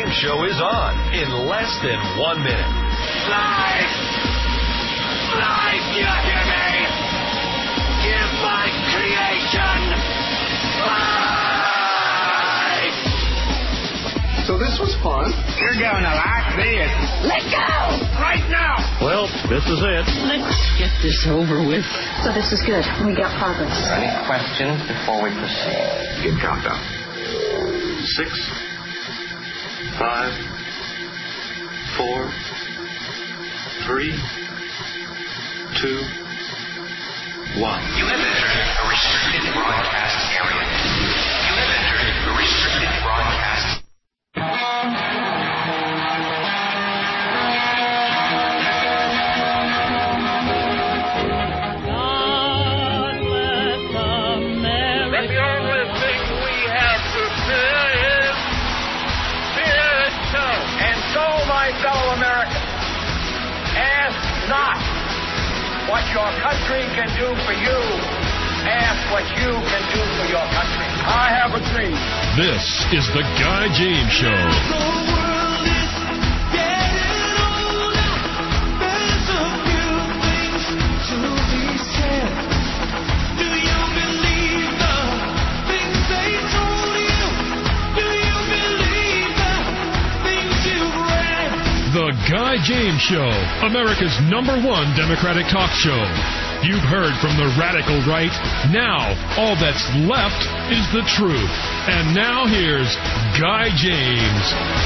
Show is on in less than 1 minute. Life! Life, you hear me? Give my creation life! So this was fun. You're going to like this. Let go! Right now! Well, this is it. Let's get this over with. So this is good. We got progress. Any questions before we proceed? Good countdown. 6, 5, 4, 3, 2, 1. You have entered a restricted broadcast area. You have entered a restricted broadcast. Fellow Americans, ask not what your country can do for you. Ask what you can do for your country. I have a dream. This is the Guy James Show. The world is getting older. There's a few things to be said. Do you believe the things they told you? Do you believe the things you've read? The Guy James Show, America's #1 Democratic talk show. You've heard from the radical right. Now, all that's left is the truth. And now here's Guy James.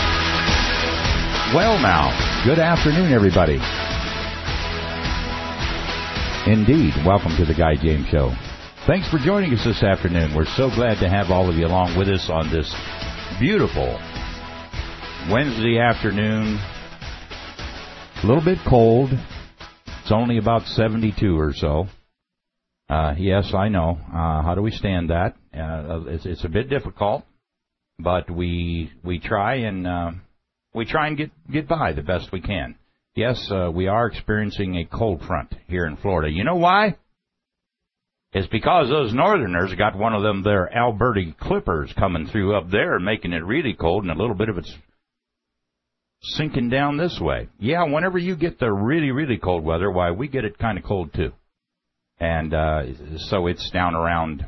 Well now, good afternoon, everybody. Indeed, welcome to the Guy James Show. Thanks for joining us this afternoon. We're so glad to have all of you along with us on this beautiful Wednesday afternoon. A little bit cold. It's only about 72 or so. Yes, I know. How do we stand that? It's a bit difficult, but we try and get by the best we can. Yes, we are experiencing a cold front here in Florida. You know why? It's because those northerners got one of them their Alberta clippers coming through up there, making it really cold, and a little bit of it's sinking down this way. Yeah, whenever you get the really, really cold weather, why, we get it kind of cold too. And so it's down around,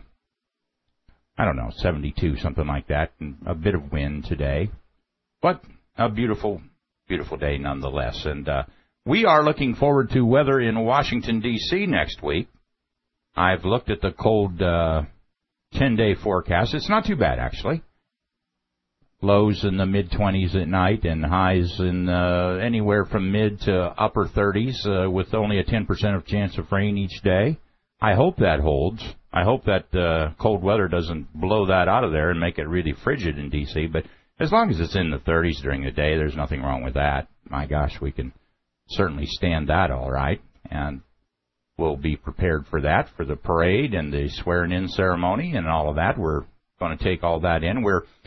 72, something like that, and a bit of wind today. But a beautiful, beautiful day nonetheless. And we are looking forward to weather in Washington, D.C. next week. I've looked at the cold 10-day forecast. It's not too bad, actually. Lows in the mid-20s at night and highs in anywhere from mid to upper 30s with only a 10% of chance of rain each day. I hope that holds. I hope that cold weather doesn't blow that out of there and make it really frigid in D.C., but as long as it's in the 30s during the day, there's nothing wrong with that. My gosh, we can certainly stand that all right, and we'll be prepared for that, for the parade and the swearing-in ceremony and all of that. We're going to take all that in.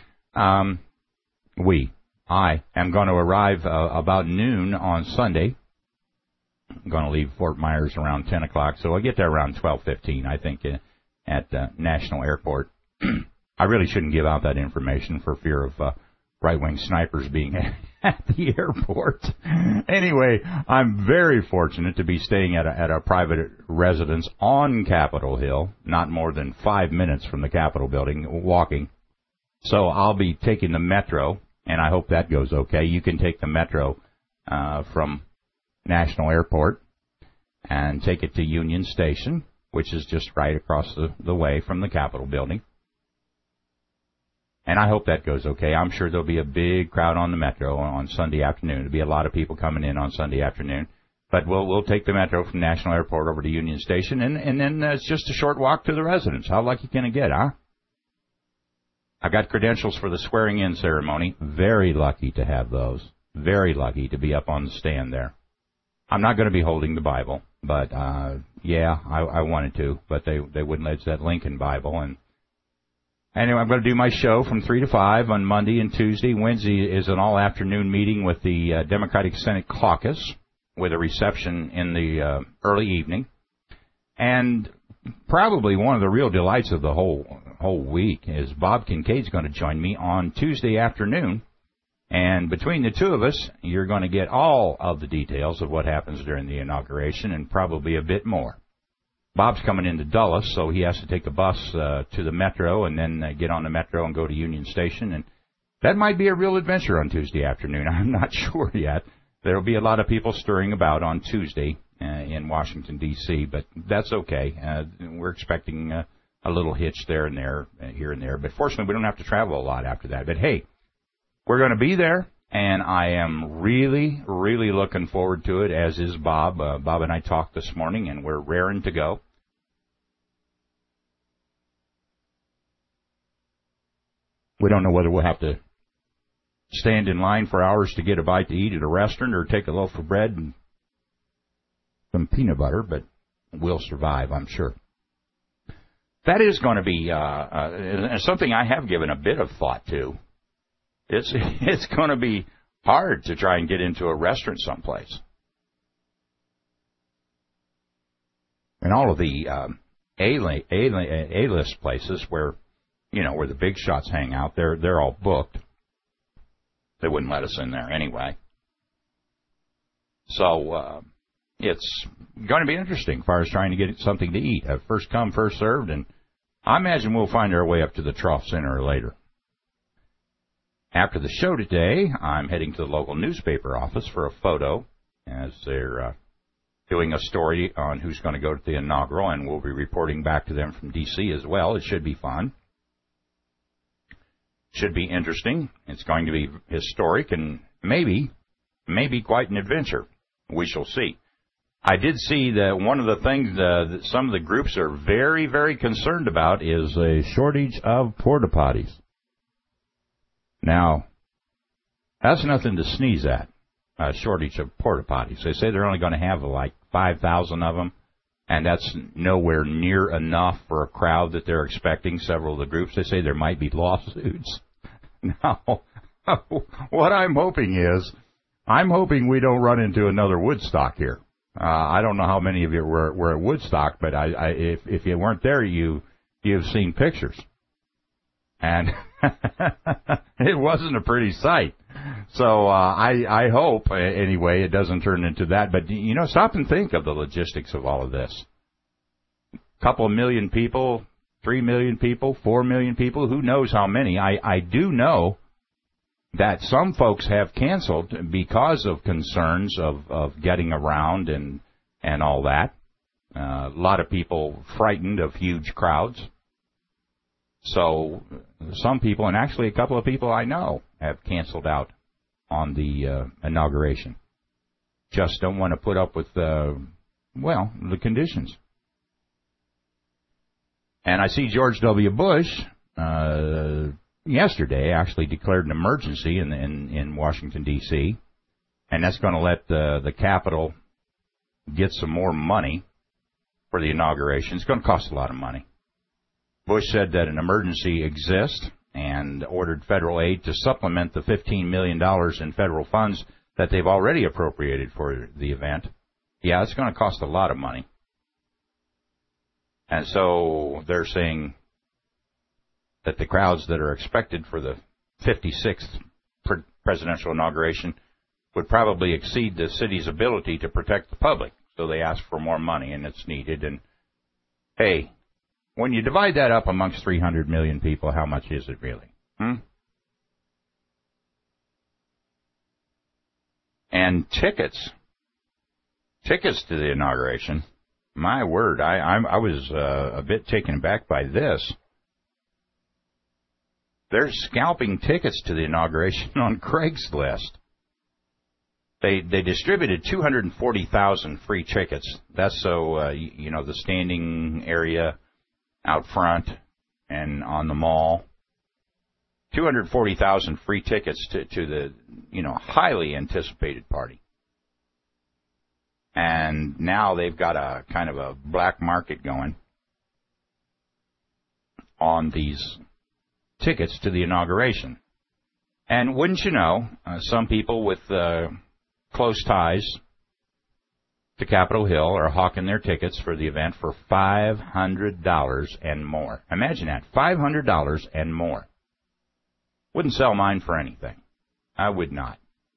I am going to arrive about noon on Sunday. I'm going to leave Fort Myers around 10 o'clock, so I'll get there around 12:15, I think, at National Airport. I really shouldn't give out that information for fear of right-wing snipers being at the airport. Anyway, I'm very fortunate to be staying at a private residence on Capitol Hill, not more than 5 minutes from the Capitol building, walking. So I'll be taking the Metro, and I hope that goes okay. You can take the Metro from National Airport and take it to Union Station, which is just right across the way from the Capitol building. And I hope that goes okay. I'm sure there'll be a big crowd on the Metro on Sunday afternoon. There'll be a lot of people coming in on Sunday afternoon. But we'll take the Metro from National Airport over to Union Station, and then it's just a short walk to the residence. How lucky can it get, huh? I got credentials for the swearing-in ceremony. Very lucky to have those. Very lucky to be up on the stand there. I'm not going to be holding the Bible, but I wanted to, but they wouldn't let that Lincoln Bible. And anyway, I'm going to do my show from 3 to 5 on Monday and Tuesday. Wednesday is an all-afternoon meeting with the Democratic Senate Caucus with a reception in the early evening. And probably one of the real delights of the whole week is Bob Kincaid's going to join me on Tuesday afternoon And between the two of us, you're going to get all of the details of what happens during the inauguration and probably a bit more. Bob's coming into Dulles, so he has to take a bus to the Metro and then get on the Metro and go to Union Station. And that might be a real adventure on Tuesday afternoon. I'm not sure yet. There will be a lot of people stirring about on Tuesday in Washington, D.C., but that's okay. We're expecting a little hitch there and there, here and there. But fortunately, we don't have to travel a lot after that. But, hey, we're going to be there, and I am really, really looking forward to it, as is Bob. Bob and I talked this morning, and we're raring to go. We don't know whether we'll have to stand in line for hours to get a bite to eat at a restaurant or take a loaf of bread and some peanut butter, but we'll survive, I'm sure. That is going to be something I have given a bit of thought to. It's going to be hard to try and get into a restaurant someplace. And all of the A-list places where the big shots hang out, they're all booked. They wouldn't let us in there anyway. So it's going to be interesting as far as trying to get something to eat. First come, first served, and I imagine we'll find our way up to the trough sooner or later. After the show today, I'm heading to the local newspaper office for a photo as they're doing a story on who's going to go to the inaugural, and we'll be reporting back to them from D.C. as well. It should be fun. Should be interesting. It's going to be historic and maybe quite an adventure. We shall see. I did see that one of the things that some of the groups are very, very concerned about is a shortage of porta potties. Now, that's nothing to sneeze at, a shortage of porta potties. They say they're only going to have like 5,000 of them, and that's nowhere near enough for a crowd that they're expecting. Several of the groups, they say there might be lawsuits. Now, what I'm hoping we don't run into another Woodstock here. I don't know how many of you were at Woodstock, but if you weren't there, you've seen pictures. And it wasn't a pretty sight. So I hope, anyway, it doesn't turn into that. But, stop and think of the logistics of all of this. A couple of million people, 3 million people, 4 million people, who knows how many. I do know that some folks have canceled because of concerns of getting around and all that. A lot of people frightened of huge crowds. So some people, and actually a couple of people I know, have canceled out on the inauguration. Just don't want to put up with, the conditions. And I see George W. Bush yesterday actually declared an emergency in Washington, D.C., and that's going to let the Capitol get some more money for the inauguration. It's going to cost a lot of money. Bush said that an emergency exists and ordered federal aid to supplement the $15 million in federal funds that they've already appropriated for the event. Yeah, it's going to cost a lot of money. And so they're saying that the crowds that are expected for the 56th presidential inauguration would probably exceed the city's ability to protect the public. So they ask for more money, and it's needed. And, hey, when you divide that up amongst 300 million people, how much is it really? And tickets to the inauguration, my word, I was a bit taken aback by this. They're scalping tickets to the inauguration on Craigslist. They distributed 240,000 free tickets. That's so, the standing area out front and on the mall. 240,000 free tickets to the, highly anticipated party. And now they've got a kind of a black market going on these tickets to the inauguration. And wouldn't you know, some people with close ties to Capitol Hill are hawking their tickets for the event for $500 and more. Imagine that, $500 and more. Wouldn't sell mine for anything. I would not.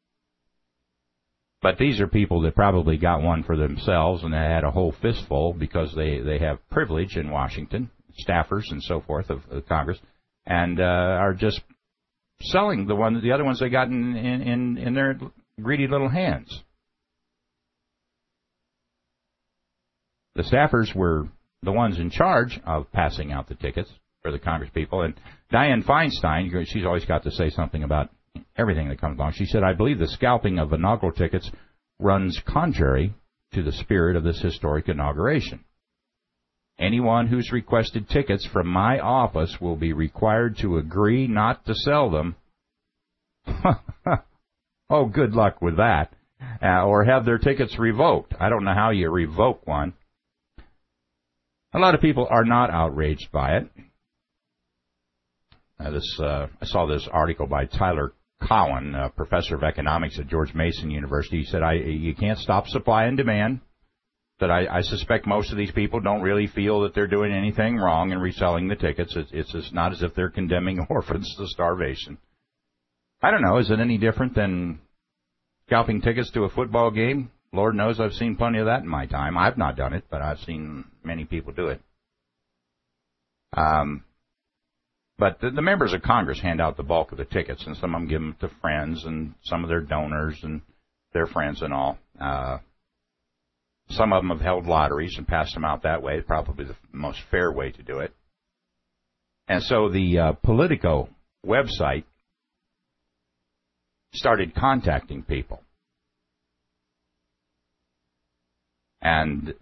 But these are people that probably got one for themselves, and they had a whole fistful because they have privilege in Washington, staffers and so forth of Congress, and are just selling the other ones they got in their greedy little hands. The staffers were the ones in charge of passing out the tickets for the Congress people. And Dianne Feinstein, she's always got to say something about everything that comes along. She said, I believe the scalping of inaugural tickets runs contrary to the spirit of this historic inauguration. Anyone who's requested tickets from my office will be required to agree not to sell them. Oh, good luck with that. Or have their tickets revoked. I don't know how you revoke one. A lot of people are not outraged by it. I saw this article by Tyler Cowen, professor of economics at George Mason University. He said, you can't stop supply and demand. That I suspect most of these people don't really feel that they're doing anything wrong in reselling the tickets. It's just not as if they're condemning orphans to starvation. I don't know. Is it any different than scalping tickets to a football game? Lord knows I've seen plenty of that in my time. I've not done it, but I've seen many people do it. But the members of Congress hand out the bulk of the tickets, and some of them give them to friends and some of their donors and their friends and all. Some of them have held lotteries and passed them out that way, probably the most fair way to do it. And so the Politico website started contacting people. And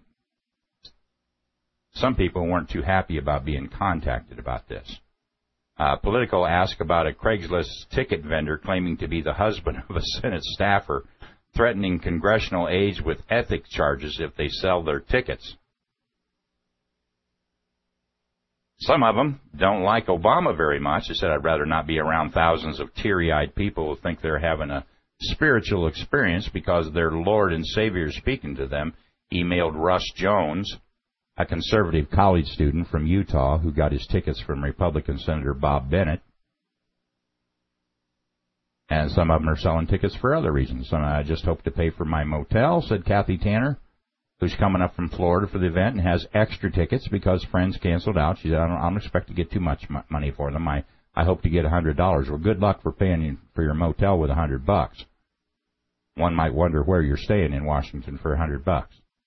some people weren't too happy about being contacted about this. Politico asked about a Craigslist ticket vendor claiming to be the husband of a Senate staffer, threatening congressional aides with ethics charges if they sell their tickets. Some of them don't like Obama very much. They said, I'd rather not be around thousands of teary-eyed people who think they're having a spiritual experience because their Lord and Savior is speaking to them, emailed Russ Jones, a conservative college student from Utah who got his tickets from Republican Senator Bob Bennett. And some of them are selling tickets for other reasons. Some, I just hope to pay for my motel, said Kathy Tanner, who's coming up from Florida for the event and has extra tickets because friends canceled out. She said, I don't expect to get too much money for them. I hope to get $100. Well, good luck for paying for your motel with $100. One might wonder where you're staying in Washington for $100.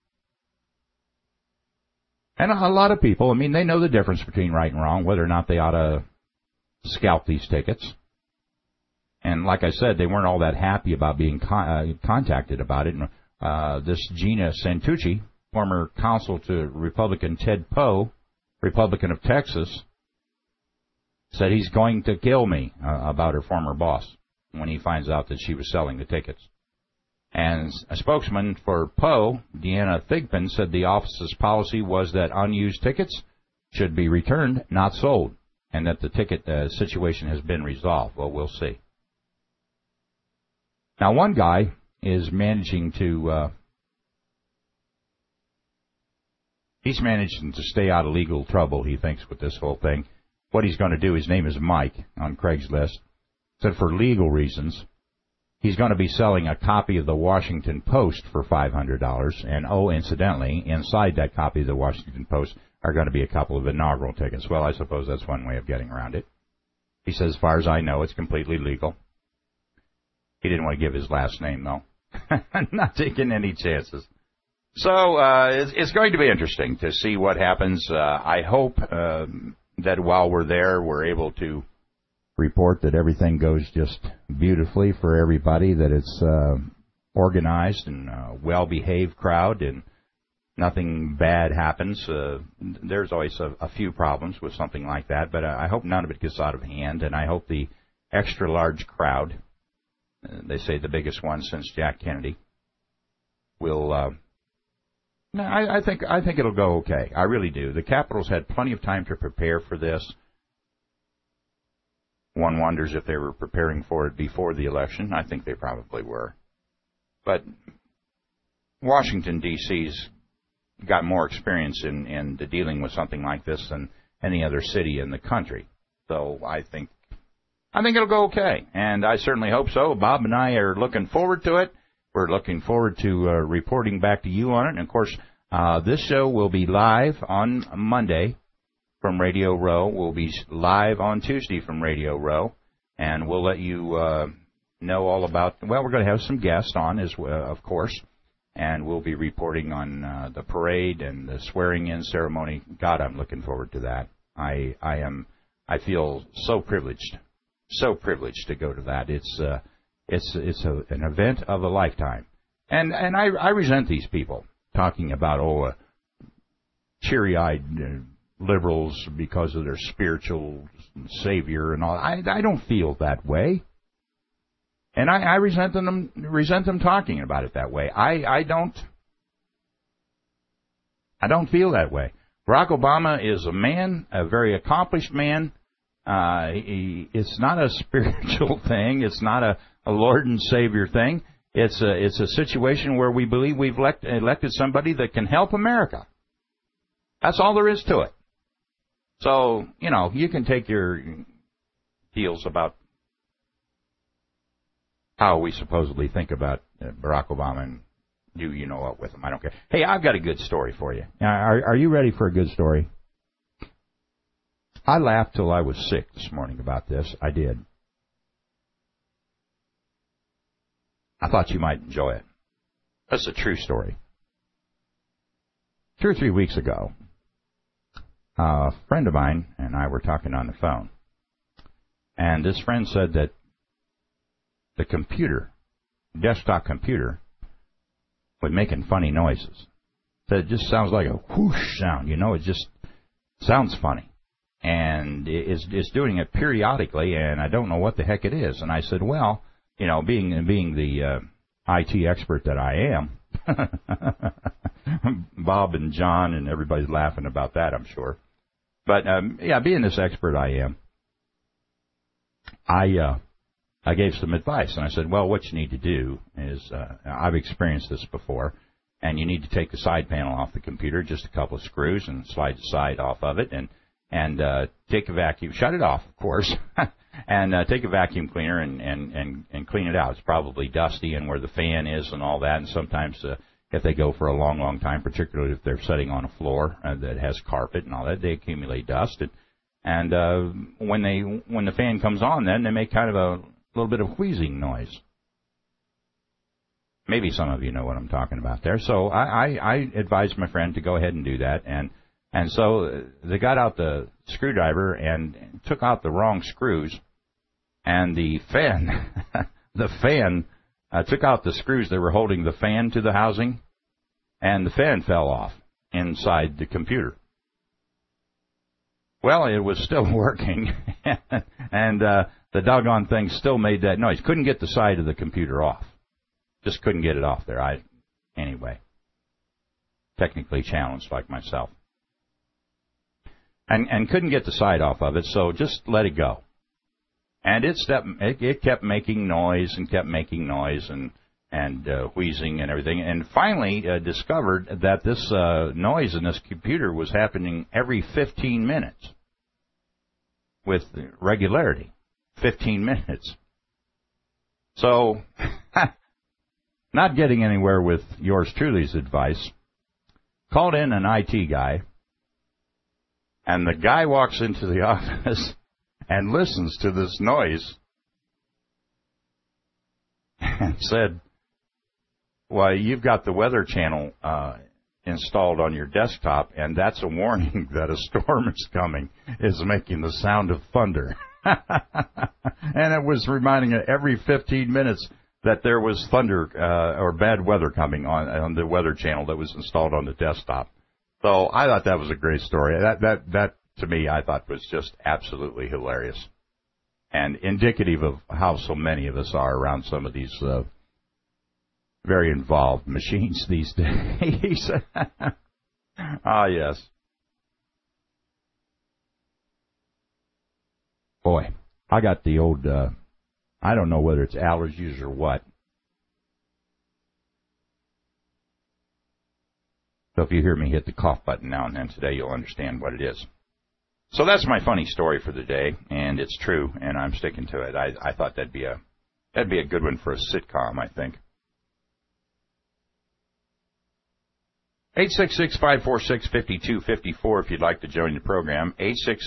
And a lot of people, I mean, they know the difference between right and wrong, whether or not they ought to scalp these tickets. And like I said, they weren't all that happy about being contacted about it. And this Gina Santucci, former counsel to Republican Ted Poe, Republican of Texas, said he's going to kill me about her former boss when he finds out that she was selling the tickets. And a spokesman for Poe, Deanna Thigpen, said the office's policy was that unused tickets should be returned, not sold, and that the ticket situation has been resolved. Well, we'll see. Now, one guy is managing to stay out of legal trouble, he thinks, with this whole thing. What he's going to do, his name is Mike on Craigslist, said for legal reasons, he's going to be selling a copy of the Washington Post for $500. And, oh, incidentally, inside that copy of the Washington Post are going to be a couple of inaugural tickets. Well, I suppose that's one way of getting around it. He says, as far as I know, it's completely legal. He didn't want to give his last name, though. Not taking any chances. So it's going to be interesting to see what happens. I hope that while we're there, we're able to report that everything goes just beautifully for everybody, that it's organized and a well-behaved crowd and nothing bad happens. There's always a few problems with something like that, but I hope none of it gets out of hand, and I hope the extra-large crowd, they say the biggest one since Jack Kennedy, will... I think it'll go okay. I really do. The Capitol's had plenty of time to prepare for this. One wonders if they were preparing for it before the election. I think they probably were. But Washington, D.C.'s got more experience in dealing with something like this than any other city in the country. So I think I think it'll go okay, and I certainly hope so. Bob and I are looking forward to it. We're looking forward to reporting back to you on it. And, of course, this show will be live on Monday from Radio Row. We'll be live on Tuesday from Radio Row, and we'll let you know all about, well, we're going to have some guests on, as well, of course, and we'll be reporting on the parade and the swearing-in ceremony. God, I'm looking forward to that. I feel so privileged to go to that. It's an event of a lifetime, and I resent these people talking about cheery-eyed liberals because of their spiritual savior and all. I don't feel that way, and I resent them talking about it that way. I don't feel that way. Barack Obama is a man, a very accomplished man. It's not a spiritual thing. It's not a Lord and Savior thing. It's a situation where we believe we've elected somebody that can help America. That's all there is to it. So, you can take your deals about how we supposedly think about Barack Obama and do you know what with him. I don't care. Hey, I've got a good story for you. Are you ready for a good story? I laughed till I was sick this morning about this. I did. I thought you might enjoy it. That's a true story. 2 or 3 weeks ago, a friend of mine and I were talking on the phone, and this friend said that the desktop computer, was making funny noises. So it just sounds like a whoosh sound, it just sounds funny. And it's doing it periodically, and I don't know what the heck it is. And I said, well, being the IT expert that I am, Bob and John and everybody's laughing about that, I'm sure. But, being this expert I am, I gave some advice, and I said, well, what you need to do is, I've experienced this before, and you need to take the side panel off the computer, just a couple of screws, and slide the side off of it, and take a vacuum, shut it off, of course, and take a vacuum cleaner and clean it out. It's probably dusty and where the fan is and all that, and sometimes if they go for a long, long time, particularly if they're sitting on a floor that has carpet and all that, they accumulate dust, and when the fan comes on, then they make kind of a little bit of wheezing noise. Maybe some of you know what I'm talking about there. So I advised my friend to go ahead and do that, and so they got out the screwdriver and took out the wrong screws, and the fan took out the screws that were holding the fan to the housing, and the fan fell off inside the computer. Well, it was still working, and the doggone thing still made that noise. Couldn't get the side of the computer off. Just couldn't get it off there. Anyway, technically challenged like myself. And couldn't get the side off of it, so just let it go. And it kept making noise and wheezing and everything, and finally discovered that this noise in this computer was happening every 15 minutes with regularity. 15 minutes. So, not getting anywhere with yours truly's advice, called in an IT guy, and the guy walks into the office and listens to this noise and said, well, you've got the Weather Channel installed on your desktop, and that's a warning that a storm is coming, is making the sound of thunder. And it was reminding it every 15 minutes that there was thunder or bad weather coming on the Weather Channel that was installed on the desktop. So I thought that was a great story. That to me, I thought was just absolutely hilarious and indicative of how so many of us are around some of these very involved machines these days. Ah, yes. Boy, I got the old, I don't know whether it's allergies or what. So if you hear me hit the cough button now and then today, you'll understand what it is. So that's my funny story for the day, and it's true, and I'm sticking to it. I thought that'd be a good one for a sitcom, I think. 866-546-5254 if you'd like to join the program.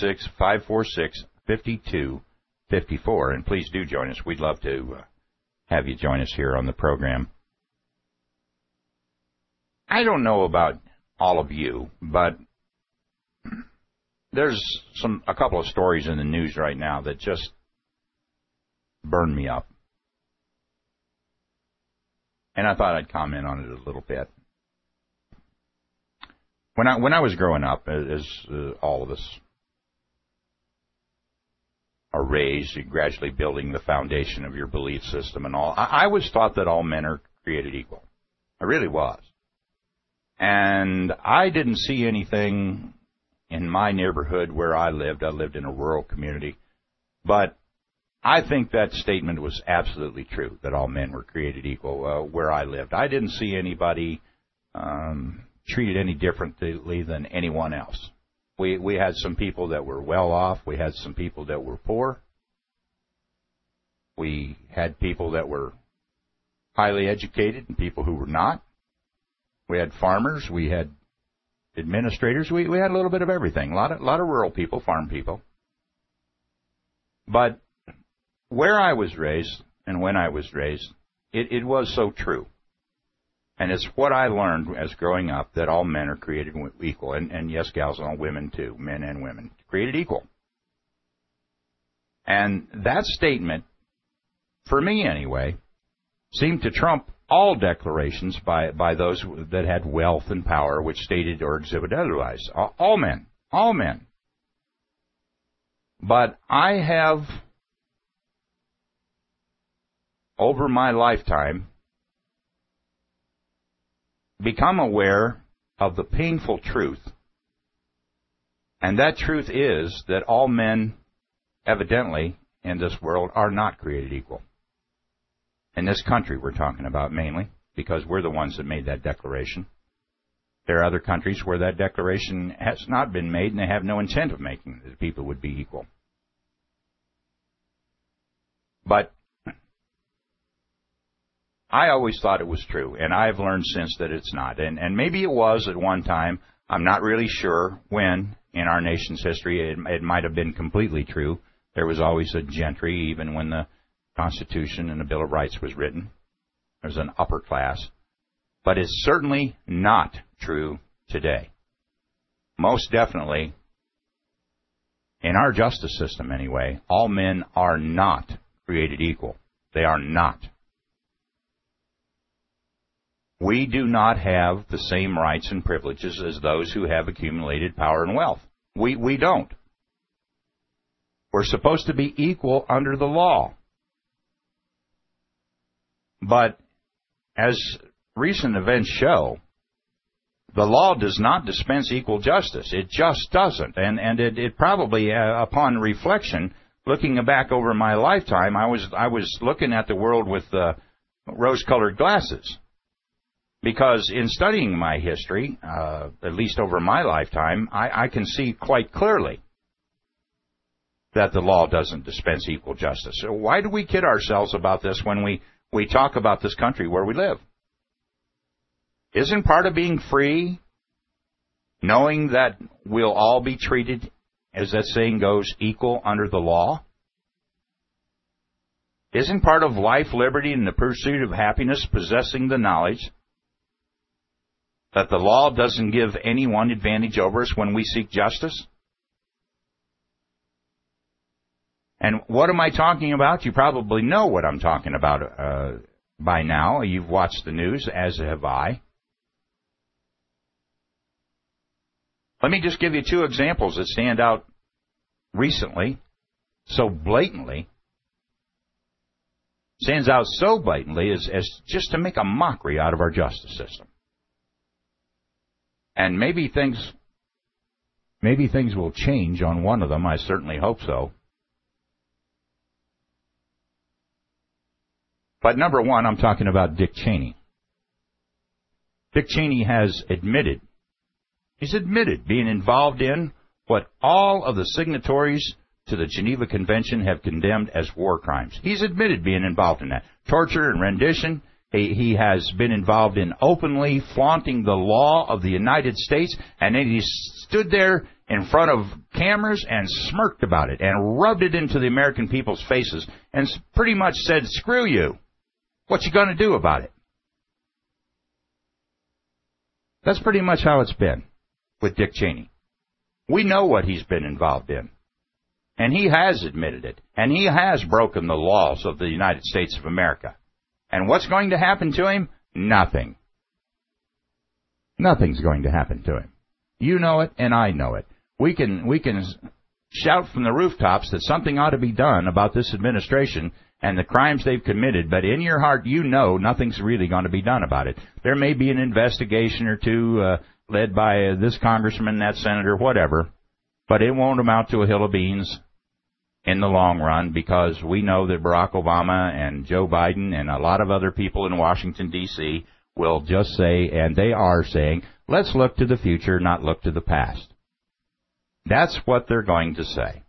866-546-5254. And please do join us. We'd love to have you join us here on the program. I don't know about all of you, but there's a couple of stories in the news right now that just burn me up. And I thought I'd comment on it a little bit. When I was growing up, as all of us are raised, you're gradually building the foundation of your belief system and all, I was taught that all men are created equal. I really was. And I didn't see anything in my neighborhood where I lived. I lived in a rural community. But I think that statement was absolutely true, that all men were created equal where I lived. I didn't see anybody treated any differently than anyone else. We had some people that were well off. We had some people that were poor. We had people that were highly educated and people who were not. We had farmers. We had administrators. We had a little bit of everything. A lot of rural people, farm people. But where I was raised and when I was raised, it was so true. And it's what I learned as growing up, that all men are created equal. And yes, gals, all women too, men and women, created equal. And that statement, for me anyway, seemed to trump all declarations by those that had wealth and power, which stated or exhibited otherwise. All men. But I have, over my lifetime, become aware of the painful truth. And that truth is that all men, evidently, in this world are not created equal. In this country we're talking about mainly, because we're the ones that made that declaration. There are other countries where that declaration has not been made, and they have no intent of making that people would be equal. But I always thought it was true, and I've learned since that it's not. And maybe it was at one time. I'm not really sure when in our nation's history it might have been completely true. There was always a gentry, even when the Constitution and the Bill of Rights was written. There was an upper class. But it's certainly not true today. Most definitely, in our justice system anyway, all men are not created equal. They are not. We do not have the same rights and privileges as those who have accumulated power and wealth. We don't. We're supposed to be equal under the law. But as recent events show, the law does not dispense equal justice. It just doesn't. And it probably, upon reflection, looking back over my lifetime, I was looking at the world with rose-colored glasses. Because in studying my history, at least over my lifetime, I can see quite clearly that the law doesn't dispense equal justice. So why do we kid ourselves about this when we talk about this country where we live? Isn't part of being free knowing that we'll all be treated, as that saying goes, equal under the law? Isn't part of life, liberty, and the pursuit of happiness possessing the knowledge that the law doesn't give anyone advantage over us when we seek justice? And what am I talking about? You probably know what I'm talking about by now. You've watched the news, as have I. Let me just give you two examples that stand out recently, so blatantly. Stands out so blatantly as just to make a mockery out of our justice system. And maybe things will change on one of them. I certainly hope so. But number one, I'm talking about Dick Cheney. Dick Cheney has admitted being involved in what all of the signatories to the Geneva Convention have condemned as war crimes. He's admitted being involved in that. Torture and rendition. He has been involved in openly flaunting the law of the United States, and then he stood there in front of cameras and smirked about it and rubbed it into the American people's faces and pretty much said, screw you. What you going to do about it? That's pretty much how it's been with Dick Cheney. We know what he's been involved in. And he has admitted it. And he has broken the laws of the United States of America. And what's going to happen to him? Nothing. Nothing's going to happen to him. You know it, and I know it. We can shout from the rooftops that something ought to be done about this administration and the crimes they've committed, but in your heart you know nothing's really going to be done about it. There may be an investigation or two led by this congressman, that senator, whatever, but it won't amount to a hill of beans in the long run, because we know that Barack Obama and Joe Biden and a lot of other people in Washington, D.C. will just say, and they are saying, let's look to the future, not look to the past. That's what they're going to say.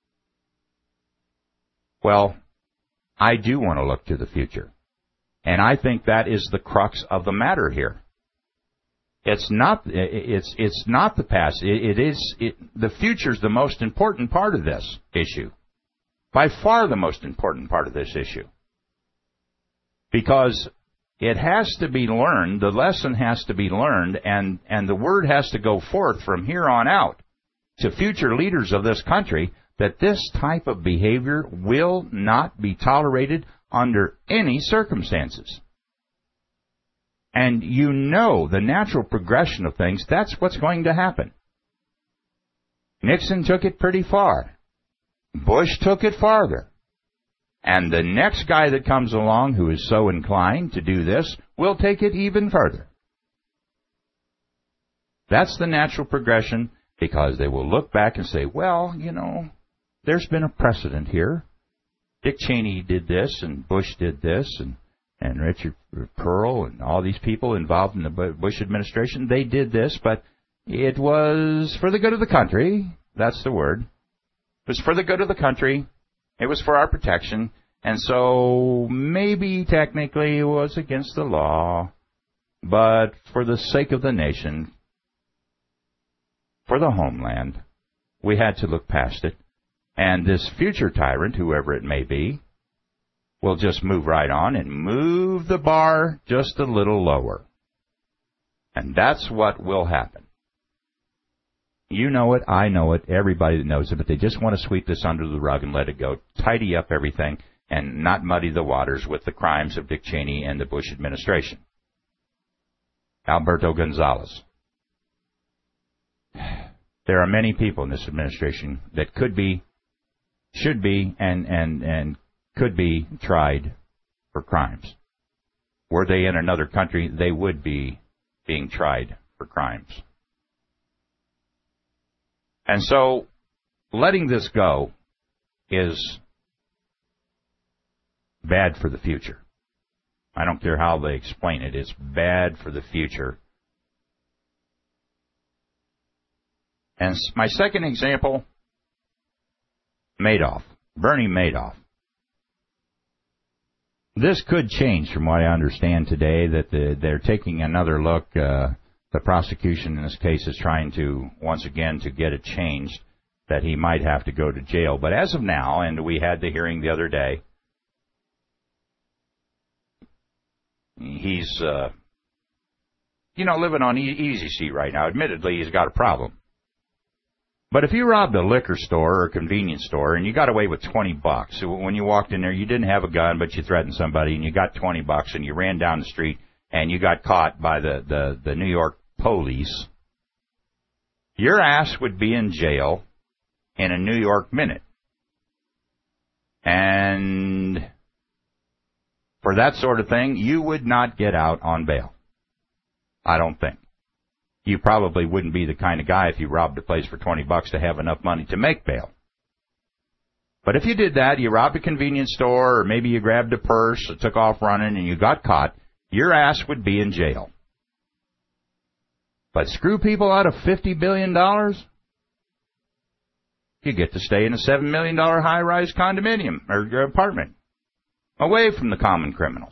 Well, I do want to look to the future. And I think that is the crux of the matter here. It's not the past. The future is the most important part of this issue. By far the most important part of this issue. Because it has to be learned, the lesson has to be learned, and the word has to go forth from here on out to future leaders of this country that this type of behavior will not be tolerated under any circumstances. And you know the natural progression of things, that's what's going to happen. Nixon took it pretty far. Bush took it farther. And the next guy that comes along who is so inclined to do this will take it even further. That's the natural progression, because they will look back and say, well, you know, there's been a precedent here. Dick Cheney did this, and Bush did this, and Richard Pearl and all these people involved in the Bush administration, they did this, but it was for the good of the country. That's the word. It was for the good of the country. It was for our protection. And so maybe technically it was against the law, but for the sake of the nation, for the homeland, we had to look past it. And this future tyrant, whoever it may be, will just move right on and move the bar just a little lower. And that's what will happen. You know it, I know it, everybody that knows it, but they just want to sweep this under the rug and let it go, tidy up everything, and not muddy the waters with the crimes of Dick Cheney and the Bush administration. Alberto Gonzales. There are many people in this administration that could be, should be, and could be tried for crimes. Were they in another country, they would be being tried for crimes. And so, letting this go is bad for the future. I don't care how they explain it. It's bad for the future. And my second example, Madoff, Bernie Madoff. This could change from what I understand today, that they're taking another look. The prosecution in this case is trying to, once again, to get it changed, that he might have to go to jail. But as of now, and we had the hearing the other day, he's, living on easy seat right now. Admittedly, he's got a problem. But if you robbed a liquor store or a convenience store and you got away with $20, so when you walked in there, you didn't have a gun, but you threatened somebody and you got $20 and you ran down the street and you got caught by the New York police, your ass would be in jail in a New York minute. And for that sort of thing, you would not get out on bail. I don't think. You probably wouldn't be the kind of guy, if you robbed a place for $20, to have enough money to make bail. But if you did that, you robbed a convenience store, or maybe you grabbed a purse or took off running and you got caught, your ass would be in jail. But screw people out of $50 billion? You get to stay in a $7 million high-rise condominium or apartment, away from the common criminals.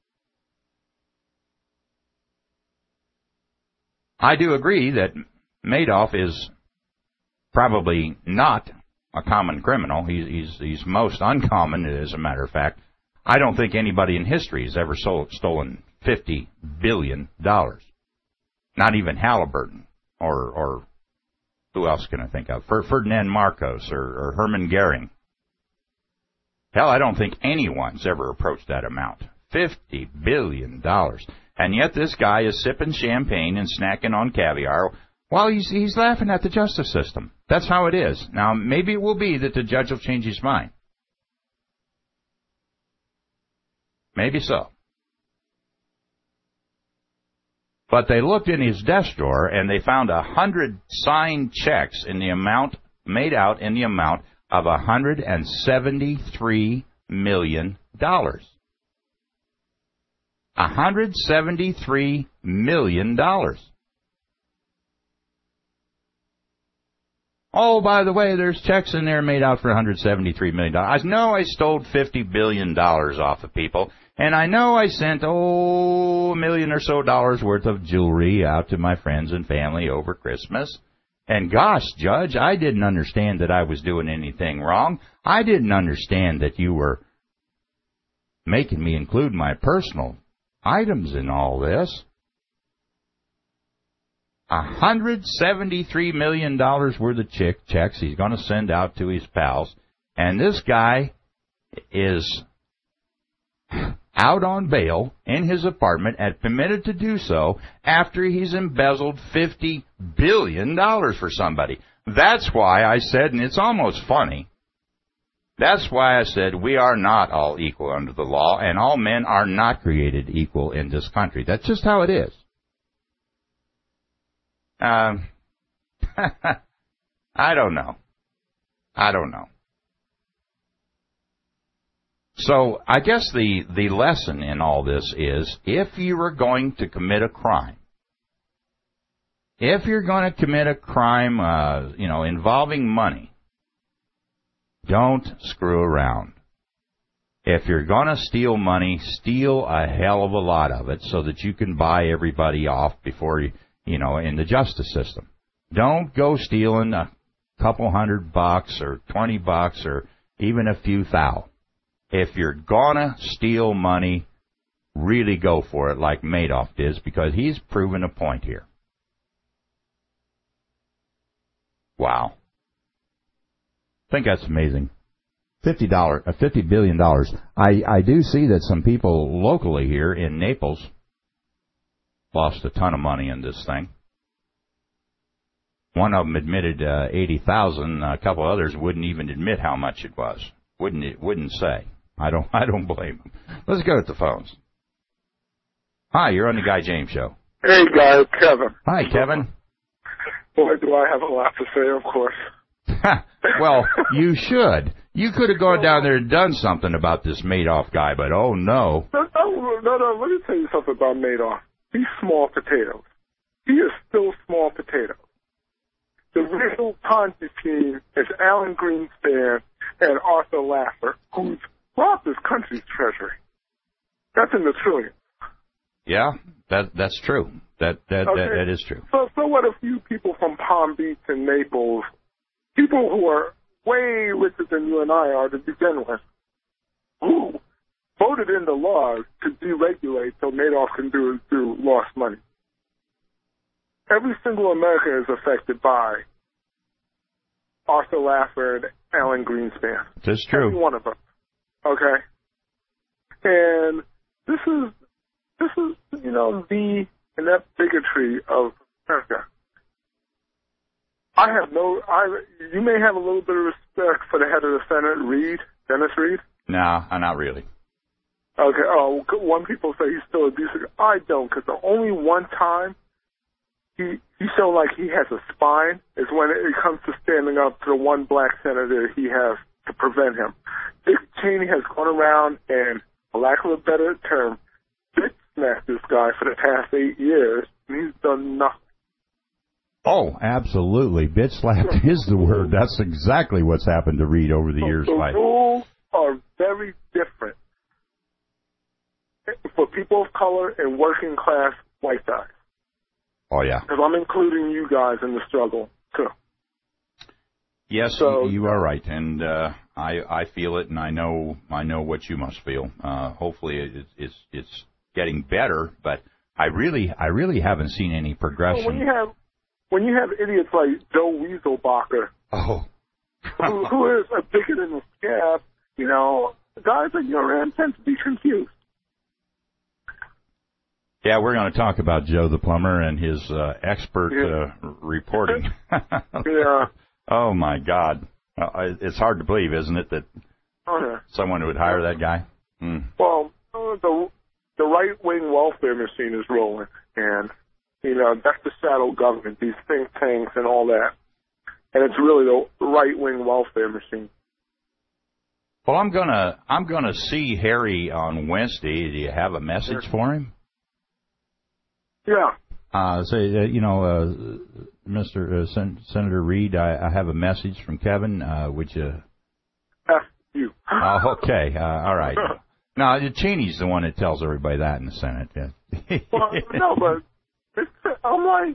I do agree that Madoff is probably not a common criminal. He's most uncommon, as a matter of fact. I don't think anybody in history has ever stolen $50 billion. Not even Halliburton or who else can I think of? Ferdinand Marcos or Hermann Goering. Hell, I don't think anyone's ever approached that amount. $50 billion. And yet this guy is sipping champagne and snacking on caviar while he's laughing at the justice system. That's how it is. Now, maybe it will be that the judge will change his mind. Maybe so. But they looked in his desk drawer and they found 100 signed checks in the amount, made out in the amount of $173 million. $173 million. Oh, by the way, there's checks in there made out for $173 million. I know I stole $50 billion off of people, and I know I sent, $1 million or so worth of jewelry out to my friends and family over Christmas. And gosh, Judge, I didn't understand that I was doing anything wrong. I didn't understand that you were making me include my personal items in all this. $173 million worth of checks he's going to send out to his pals. And this guy is out on bail in his apartment and permitted to do so after he's embezzled $50 billion for somebody. That's why I said, and it's almost funny, that's why I said we are not all equal under the law, and all men are not created equal in this country. That's just how it is. I don't know. So I guess the lesson in all this is, if you are going to commit a crime, involving money, don't screw around. If you're going to steal money, steal a hell of a lot of it so that you can buy everybody off before you, in the justice system. Don't go stealing a couple $100 or $20 or even a few thou. If you're gonna steal money, really go for it like Madoff did, because he's proven a point here. Wow. I think that's amazing. $50 billion. I do see that some people locally here in Naples lost a ton of money in this thing. One of them admitted $80,000. A couple others wouldn't even admit how much it was. Wouldn't say. I don't blame them. Let's go to the phones. Hi, you're on the Guy James Show. Hey, Guy, Kevin. Hi, Kevin. Boy, do I have a lot to say, of course. Well, you should. You could have gone down there and done something about this Madoff guy, but oh no. No, let me tell you something about Madoff. He's small potatoes. He is still small potatoes. The real Ponzi scheme is Alan Greenspan and Arthur Laffer, who's robbed this country's treasury. That's in the trillions. Yeah, that's true. That is true. So what a few people from Palm Beach and Naples, people who are way richer than you and I are to begin with, who voted in the laws to deregulate so Madoff can do lost money. Every single American is affected by Arthur Laffer and Alan Greenspan. That's true. Every one of them. Okay? And this is the inept bigotry of America. You may have a little bit of respect for the head of the Senate, Dennis Reed. No, not really. Okay, one people say he's still abusive. I don't, because the only one time he showed like he has a spine is when it comes to standing up to the one black senator he has to prevent him. Dick Cheney has gone around and, for lack of a better term, dick smacked this guy for the past 8 years, and he's done nothing. Oh, absolutely. Bitch slapped is the word. That's exactly what's happened to Reed over the years. The rules are very different for people of color and working class white guys. Oh, yeah. Because I'm including you guys in the struggle, too. Yes, So, you are right, and I feel it, and I know what you must feel. Hopefully, it's getting better, but I really haven't seen any progression. Well, when you have idiots like Joe Weaselbacher, who is a bigot in the scab, you know, guys at your end tend to be confused. Yeah, we're going to talk about Joe the plumber and his expert reporting. Yeah. Oh, my God. It's hard to believe, isn't it, that someone would hire that guy? Mm. Well, the right-wing welfare machine is rolling, and, you know, that's the shadow government, these think tanks and all that. And it's really the right-wing welfare machine. Well, I'm gonna see Harry on Wednesday. Do you have a message for him? Yeah. Mr. Senator Reed, I have a message from Kevin. Would you? F you. Okay. All right. No, Cheney's the one that tells everybody that in the Senate. Yeah. Well, no, but I'm like,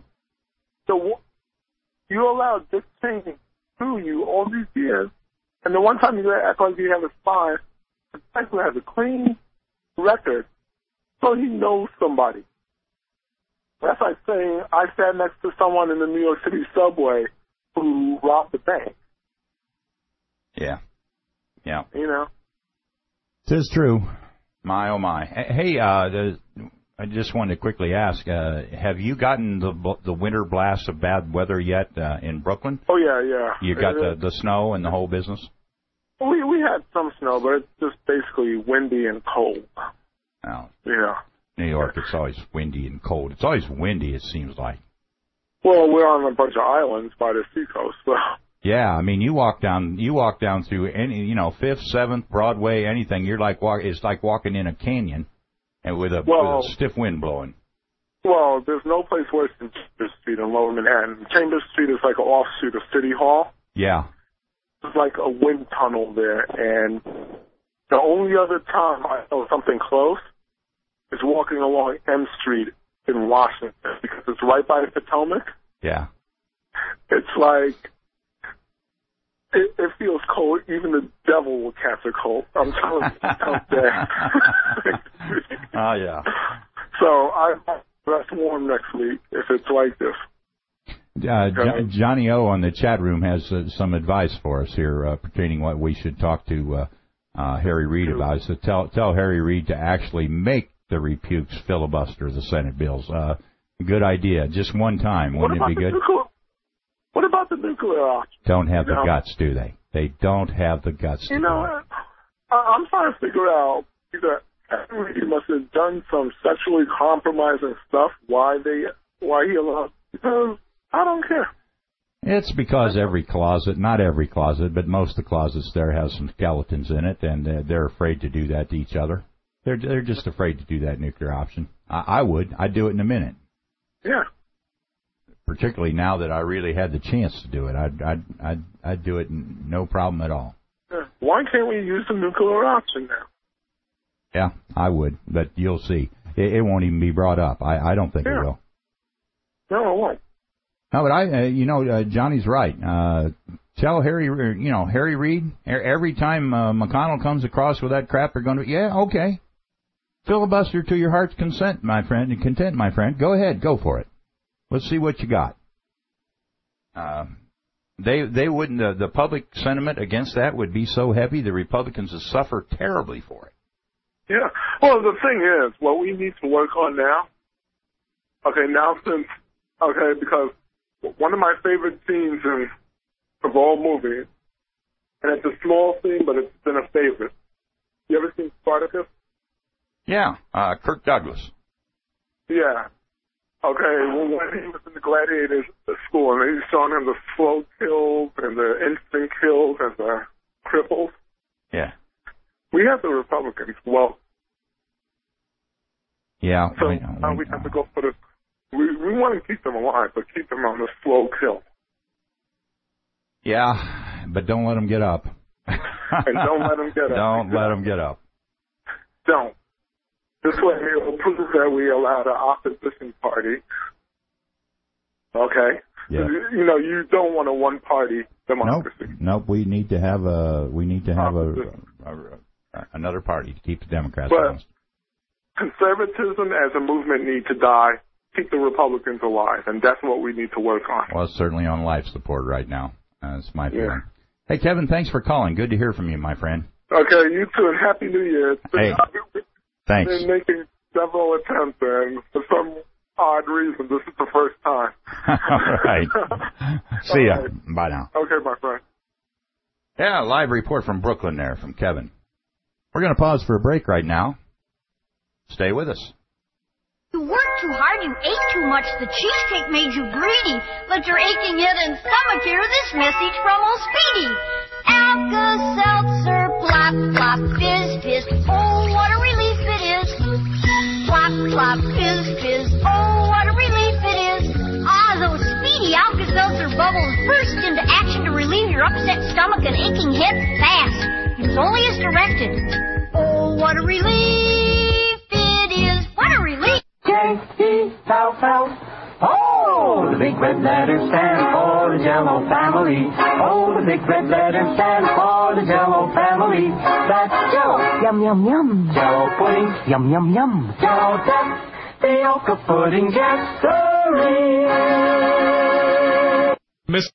you allowed Dick Cheney to you all these years, and the one time you act like you have a spy, the guy who has a clean record, so he knows somebody. That's like saying I sat next to someone in the New York City subway who robbed the bank. Yeah. Yeah. You know? Tis true. My, oh, my. Hey, I just wanted to quickly ask, have you gotten the winter blast of bad weather yet in Brooklyn? Oh, yeah. You got the snow and the whole business? We had some snow, but it's just basically windy and cold. Oh. Yeah. New York, it's always windy and cold. It's always windy, it seems like. Well, we're on a bunch of islands by the seacoast, so. Yeah, I mean, you walk down through any, 5th, 7th, Broadway, anything. You're like it's like walking in a canyon, and with a stiff wind blowing. Well, there's no place worse than Chambers Street in Lower Manhattan. Chambers Street is like an offshoot of City Hall. Yeah. There's like a wind tunnel there, and the only other time I know something close is walking along M Street in Washington, because it's right by the Potomac. Yeah. It's like, it feels cold. Even the devil will catch a cold. I'm telling you, out there. Oh, yeah. So I dress warm next week if it's like this. Johnny O on the chat room has some advice for us here pertaining what we should talk to Harry Reid about. So tell Harry Reid to actually make the repukes filibuster the Senate bills. Good idea. Just one time. Wouldn't it be good? What about the nuclear option? Don't have the guts, do they? They don't have the guts. You know, I'm trying to figure out either Henry must have done some sexually compromising stuff. Why he allowed? Because I don't care. It's because every closet, not every closet, but most of the closets there has some skeletons in it, and they're afraid to do that to each other. They're just afraid to do that nuclear option. I'd do it in a minute. Yeah. Particularly now that I really had the chance to do it, I'd do it no problem at all. Yeah. Why can't we use the nuclear option now? Yeah, I would, but you'll see. It won't even be brought up. I don't think it will. No, it won't. No, but Johnny's right. Tell Harry Reid, every time McConnell comes across with that crap, they're going to, okay. Filibuster to your heart's content, my friend. Go ahead, go for it. Let's see what you got. They wouldn't. The public sentiment against that would be so heavy. The Republicans would suffer terribly for it. Yeah. Well, the thing is, what we need to work on now. Because one of my favorite scenes of all movies, and it's a small scene, but it's been a favorite. You ever seen Spartacus? Yeah. Kirk Douglas. Yeah. Okay, well, when he was in the gladiator school, and they were showing him the slow kills and the instant kills and the cripples. Yeah. We have the Republicans. Well. Yeah. So we have to go for the We want to keep them alive, but keep them on the slow kill. Yeah, but don't let them get up. And don't let them get up. Don't let them get up. Don't. This way it will prove that we allow the opposition party. Okay? Yeah. You know, you don't want a one-party democracy. Nope. We need to have another party to keep the Democrats but honest. Conservatism as a movement need to die. Keep the Republicans alive, and that's what we need to work on. Well, it's certainly on life support right now. That's my feeling. Hey, Kevin, thanks for calling. Good to hear from you, my friend. Okay, you too, and Happy New Year. Thanks. I've been making several attempts, and for some odd reason, this is the first time. All right. See ya. Right. Bye now. Okay, my friend. Yeah, live report from Brooklyn there, from Kevin. We're going to pause for a break right now. Stay with us. You worked too hard, you ate too much, the cheesecake made you greedy. Let your aching head and stomach hear this message from old Speedy. Alka-Seltzer, plop, plop, fizz, fizz, oh, what a relief it is. Plop, plop, fizz, fizz, oh, what a relief it is. Ah, those Speedy Alka-Seltzer bubbles burst into action to relieve your upset stomach and aching head fast. Use only as directed. Oh, what a relief it is. What a relief. J-E-L-L. Oh, the big red letters stand for the Jell-O family. Oh, the big red letters stand for the Jell-O family. That's Jell-O. Yum, yum, yum. Jell-O pudding. Yum, yum, yum. Jell-O, that's the Oka pudding guessery. Miss.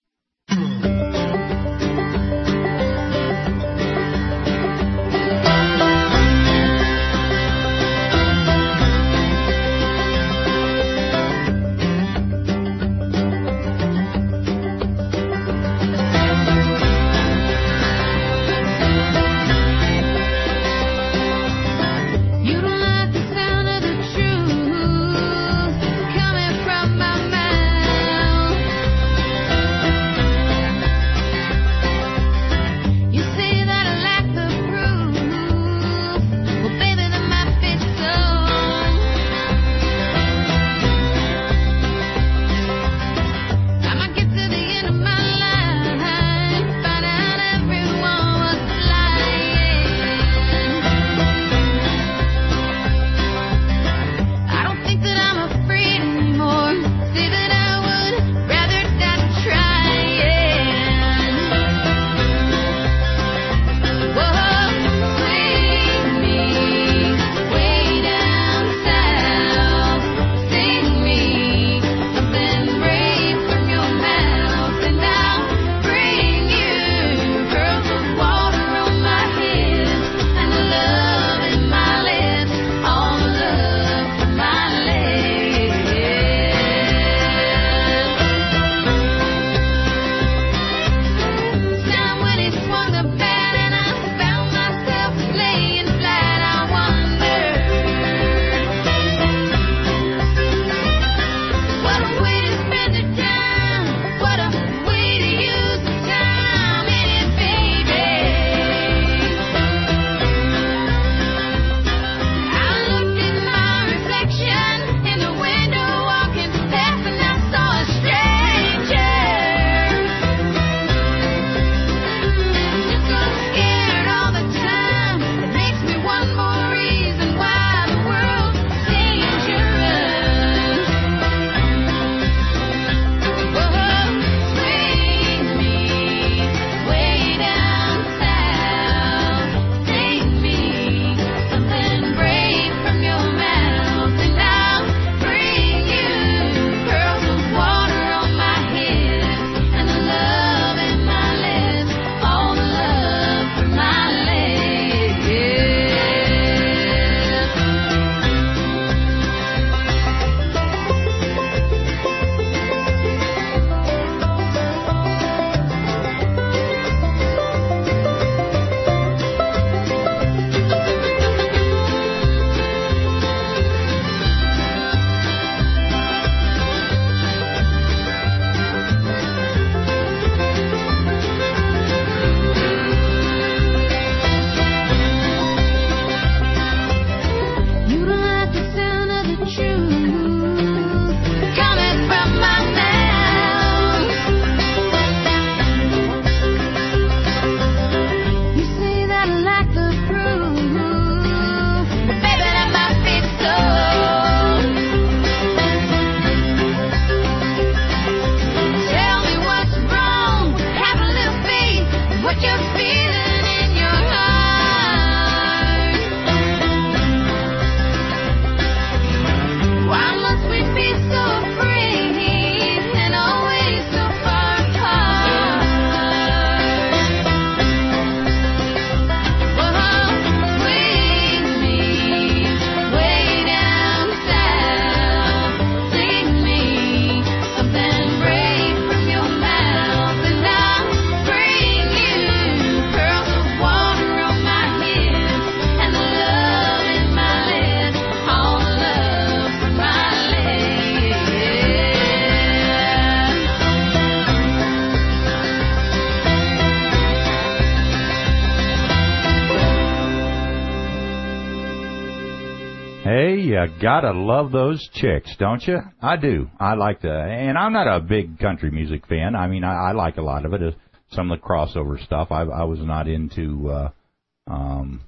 Hey, you gotta love those chicks, don't you? I do. I like the, and I'm not a big country music fan. I mean, I like a lot of it. Some of the crossover stuff. I was not into, I'm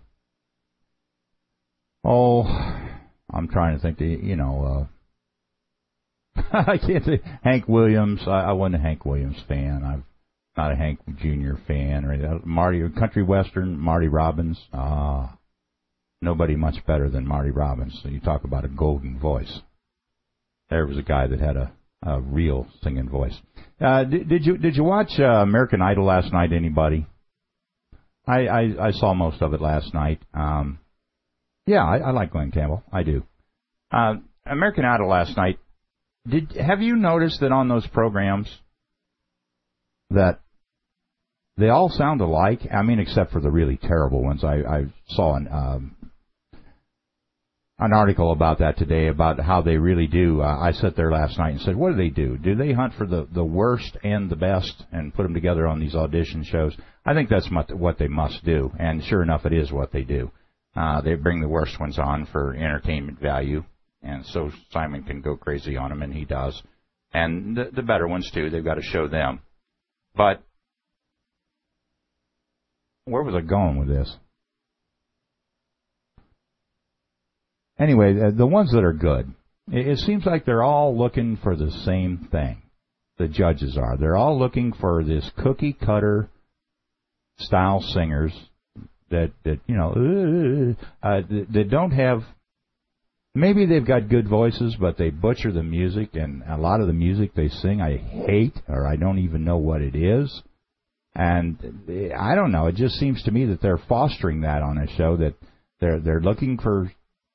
trying to think, I can't say Hank Williams. I wasn't a Hank Williams fan. I'm not a Hank Jr. fan or anything. Country Western, Marty Robbins. Nobody much better than Marty Robbins. So you talk about a golden voice. There was a guy that had a real singing voice. Did you watch American Idol last night? Anybody? I saw most of it last night. Yeah, I like Glenn Campbell. I do. American Idol last night. Have you noticed that on those programs that they all sound alike? I mean, except for the really terrible ones. I saw an article about that today, about how they really do. I sat there last night and said, what do? Do they hunt for the worst and the best and put them together on these audition shows? I think that's what they must do, and sure enough, it is what they do. They bring the worst ones on for entertainment value, and so Simon can go crazy on them, and he does. And the better ones, too, they've got to show them. But where was I going with this? Anyway, the ones that are good, it seems like they're all looking for the same thing. The judges are. They're all looking for this cookie-cutter style singers that don't have. Maybe they've got good voices, but they butcher the music, and a lot of the music they sing I hate, or I don't even know what it is. And I don't know. It just seems to me that they're fostering that on a show, that they're looking for.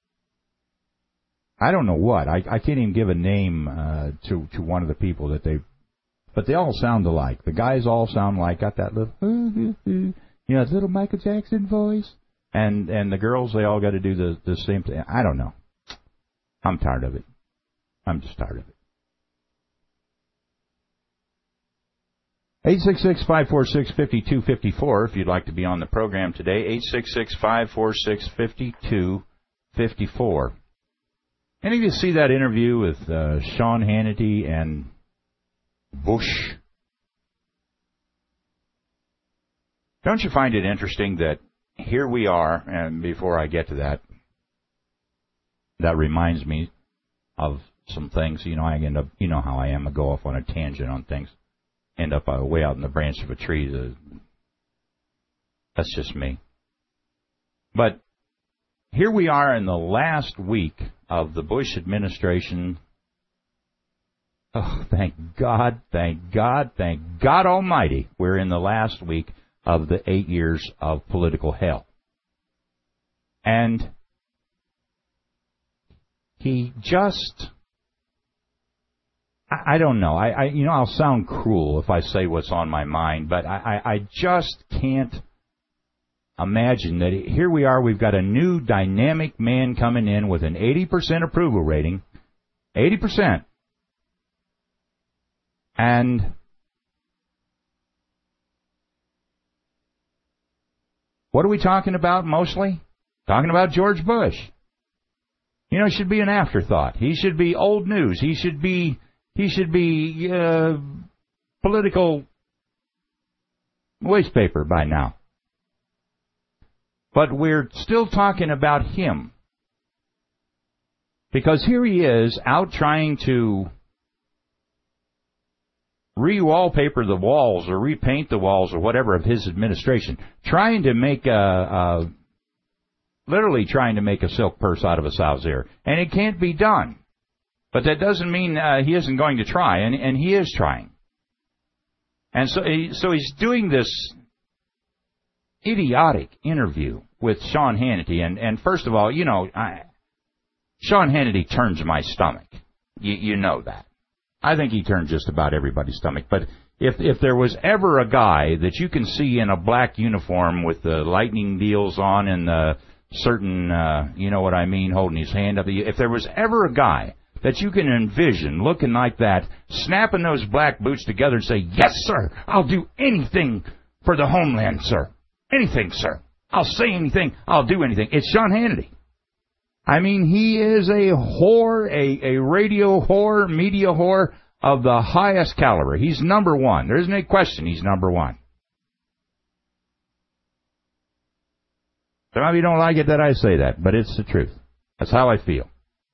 I don't know what. I can't even give a name to one of the people that but they all sound alike. The guys all sound like, got that little, that little Michael Jackson voice. And the girls, they all got to do the same thing. I don't know. I'm tired of it. I'm just tired of it. 866-546-5254 if you'd like to be on the program today. 866-546-5254. Any of you see that interview with Sean Hannity and Bush? Don't you find it interesting that here we are, and before I get to that, that reminds me of some things. I end up, how I am, I go off on a tangent on things, end up way out in the branch of a tree. That's just me. But here we are in the last week of the Bush administration. Oh, thank God, thank God, thank God Almighty. We're in the last week of the 8 years of political hell. And he just, I don't know. I'll sound cruel if I say what's on my mind, but I just can't imagine that here we are, we've got a new dynamic man coming in with an 80% approval rating, 80%, and what are we talking about mostly? Talking about George Bush. He should be an afterthought. He should be old news. He should be political waste paper by now. But we're still talking about him. Because here he is out trying to re-wallpaper the walls or repaint the walls or whatever of his administration. Trying to make literally trying to make a silk purse out of a sow's ear. And it can't be done. But that doesn't mean he isn't going to try, and he is trying. And so he's doing this idiotic interview with Sean Hannity, and first of all, Sean Hannity turns my stomach. You know that. I think he turns just about everybody's stomach. But if there was ever a guy that you can see in a black uniform with the lightning deals on and the certain, you know what I mean, holding his hand up, if there was ever a guy that you can envision looking like that, snapping those black boots together and say, yes, sir, I'll do anything for the homeland, sir. Anything, sir. I'll say anything. I'll do anything. It's Sean Hannity. I mean, he is a whore, a radio whore, media whore of the highest caliber. He's number one. There isn't any question he's number one. Some of you don't like it that I say that, but it's the truth. That's how I feel.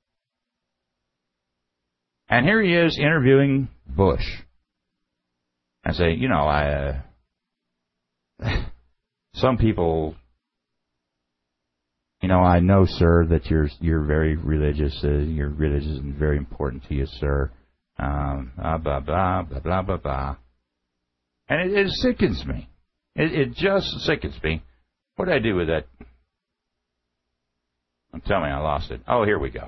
And here he is interviewing Bush. I say, you know, some people, you know, I know, sir, that you're very religious. Your religion is very important to you, sir. Blah, blah, blah, blah, blah, blah, blah. And it sickens me. It just sickens me. What did I do with that? Tell me I lost it. Oh, here we go.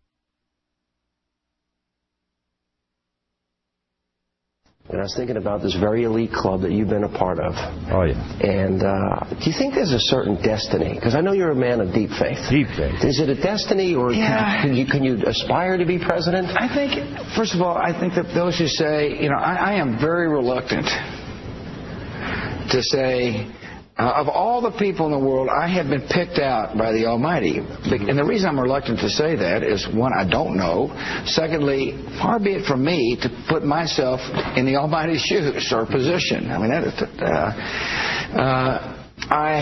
And I was thinking about this very elite club that you've been a part of. Oh, yeah. And do you think there's a certain destiny? Because I know you're a man of deep faith. Deep faith. Is it a destiny, or can you aspire to be president? I think, first of all, I think that those who say, you know, I am very reluctant to say, of all the people in the world, I have been picked out by the Almighty. And the reason I'm reluctant to say that is, one, I don't know. Secondly, far be it from me to put myself in the Almighty's shoes or position. I mean, I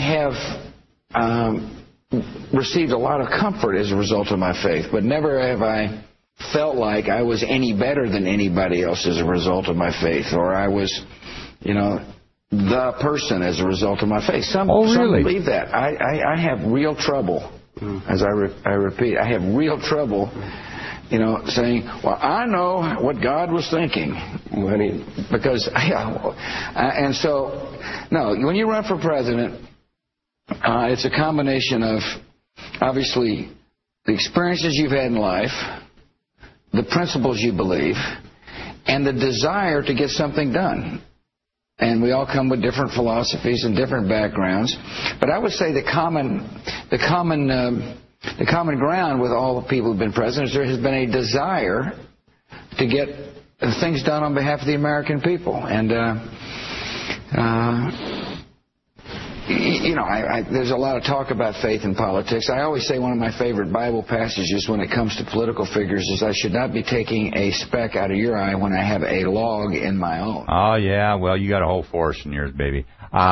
have received a lot of comfort as a result of my faith, but never have I felt like I was any better than anybody else as a result of my faith, or I was, you know, the person as a result of my faith. Some believe that. I have real trouble, as I repeat, I have real trouble, you know, saying, well, I know what God was thinking. Because, and so, no, when you run for president, it's a combination of, obviously, the experiences you've had in life, the principles you believe, and the desire to get something done. And we all come with different philosophies and different backgrounds. But I would say the common ground with all the people who've been presidents, there has been a desire to get things done on behalf of the American people. And, you know, there's a lot of talk about faith in politics. I always say one of my favorite Bible passages when it comes to political figures is, I should not be taking a speck out of your eye when I have a log in my own. Oh, yeah. Well, you got a whole forest in yours, baby.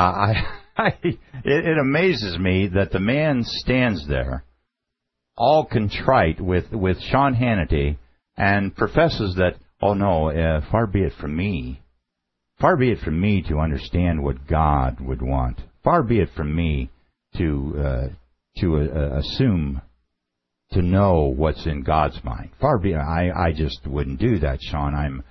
It amazes me that the man stands there, all contrite with Sean Hannity, and professes that, oh, no, far be it from me. Far be it from me to understand what God would want. Far be it from me to assume to know what's in God's mind. Far be it. I just wouldn't do that, Sean.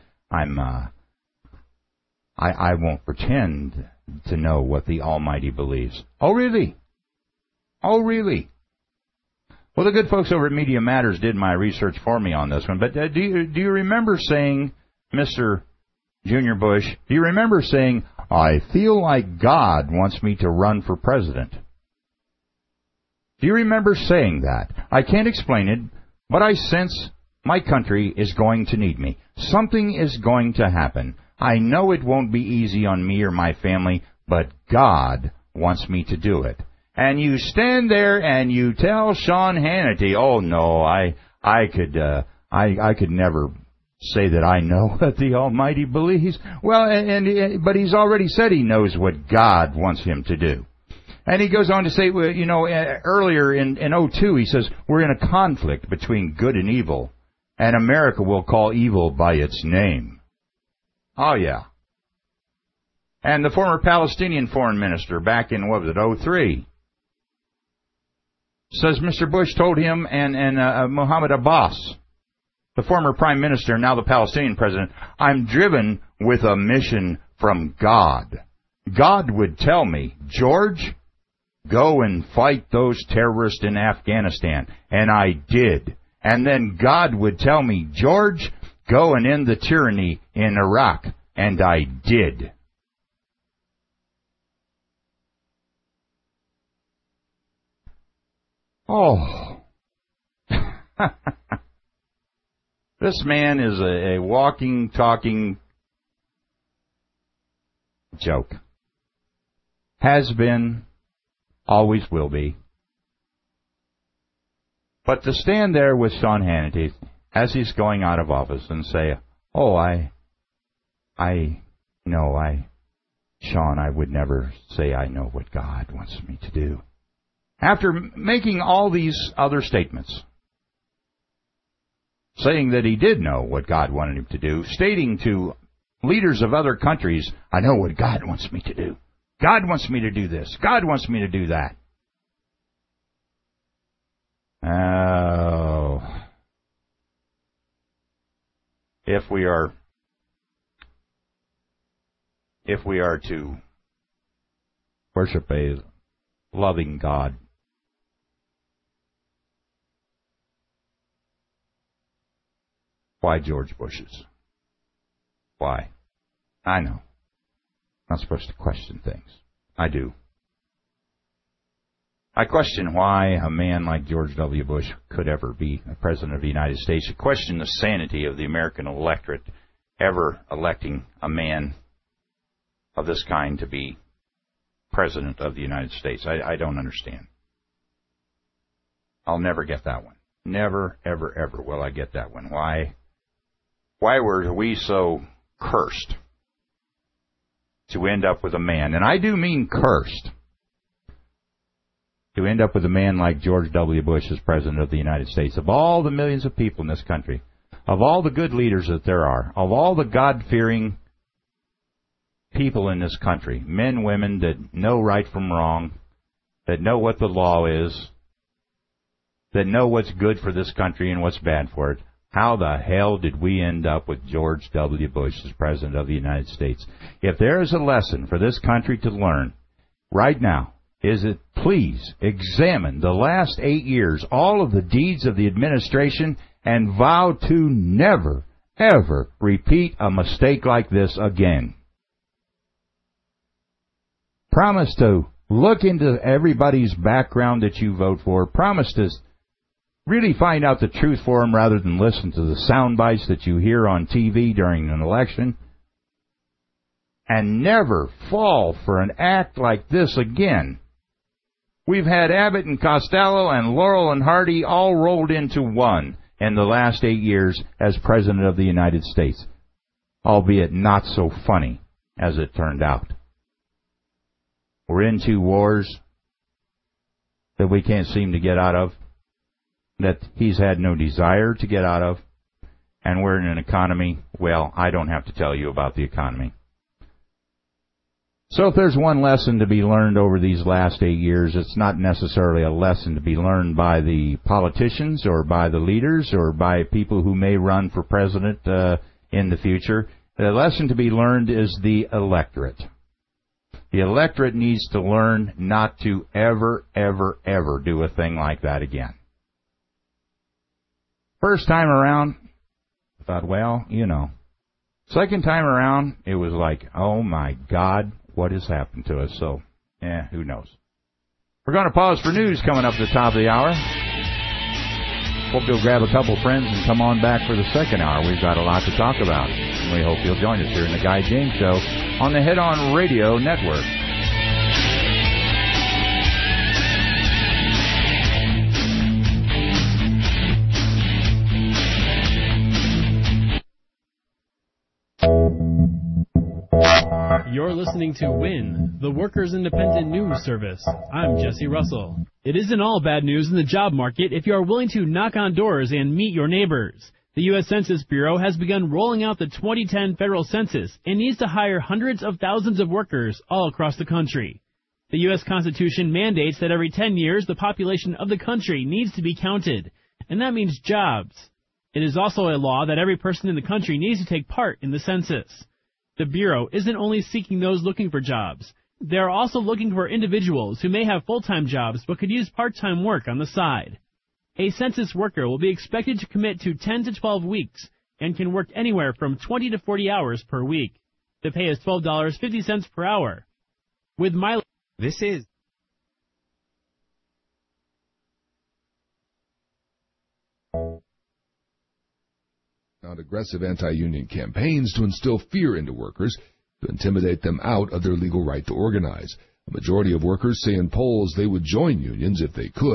I won't pretend to know what the Almighty believes. Oh, really? Oh, really? Well, the good folks over at Media Matters did my research for me on this one. But do you remember saying, Mr. Junior Bush, do you remember saying, I feel like God wants me to run for president? Do you remember saying that? I can't explain it, but I sense my country is going to need me. Something is going to happen. I know it won't be easy on me or my family, but God wants me to do it. And you stand there and you tell Sean Hannity, oh no, I could never say that I know what the Almighty believes. Well, but he's already said he knows what God wants him to do. And he goes on to say, well, you know, earlier in 2002, he says, we're in a conflict between good and evil, and America will call evil by its name. Oh, yeah. And the former Palestinian foreign minister back in, 2003, says Mr. Bush told him and Mohammed Abbas, the former prime minister, now the Palestinian president, I'm driven with a mission from God. God would tell me, George, go and fight those terrorists in Afghanistan. And I did. And then God would tell me, George, go and end the tyranny in Iraq. And I did. Oh. This man is a walking, talking joke. Has been, always will be. But to stand there with Sean Hannity as he's going out of office and say, Sean, I would never say I know what God wants me to do. After making all these other statements, saying that he did know what God wanted him to do, stating to leaders of other countries, I know what God wants me to do. God wants me to do this. God wants me to do that. Oh. If we are to worship a loving God, why George Bush's? Why? I know. I'm not supposed to question things. I do. I question why a man like George W. Bush could ever be a president of the United States. I question the sanity of the American electorate ever electing a man of this kind to be president of the United States. I don't understand. I'll never get that one. Never, ever, ever will I get that one. Why were we so cursed to end up with a man, and I do mean cursed, to end up with a man like George W. Bush as President of the United States? Of all the millions of people in this country, of all the good leaders that there are, of all the God-fearing people in this country, men, women that know right from wrong, that know what the law is, that know what's good for this country and what's bad for it, how the hell did we end up with George W. Bush as President of the United States? If there is a lesson for this country to learn right now, is it please examine the last 8 years, all of the deeds of the administration, and vow to never, ever repeat a mistake like this again. Promise to look into everybody's background that you vote for. Promise to really find out the truth for them rather than listen to the sound bites that you hear on TV during an election. And never fall for an act like this again. We've had Abbott and Costello and Laurel and Hardy all rolled into one in the last 8 years as President of the United States, albeit not so funny as it turned out. We're into wars that we can't seem to get out of, that he's had no desire to get out of, and we're in an economy, well, I don't have to tell you about the economy. So if there's one lesson to be learned over these last 8 years, it's not necessarily a lesson to be learned by the politicians or by the leaders or by people who may run for president in the future. The lesson to be learned is the electorate. The electorate needs to learn not to ever, ever, ever do a thing like that again. First time around, I thought, well, you know. Second time around, it was like, oh my God, what has happened to us? So, who knows? We're going to pause for news coming up at the top of the hour. Hope you'll grab a couple friends and come on back for the second hour. We've got a lot to talk about. And we hope you'll join us here in the Guy James Show on the Head On Radio Network. You're listening to WIN, the Workers' Independent News Service. I'm Jesse Russell. It isn't all bad news in the job market if you are willing to knock on doors and meet your neighbors. The U.S. Census Bureau has begun rolling out the 2010 federal census and needs to hire hundreds of thousands of workers all across the country. The U.S. Constitution mandates that every 10 years the population of the country needs to be counted, and that means jobs. It is also a law that every person in the country needs to take part in the census. The Bureau isn't only seeking those looking for jobs. They are also looking for individuals who may have full-time jobs but could use part-time work on the side. A census worker will be expected to commit to 10 to 12 weeks and can work anywhere from 20 to 40 hours per week. The pay is $12.50 per hour. With mileage, this is on aggressive anti-union campaigns to instill fear into workers, to intimidate them out of their legal right to organize. A majority of workers say in polls they would join unions if they could.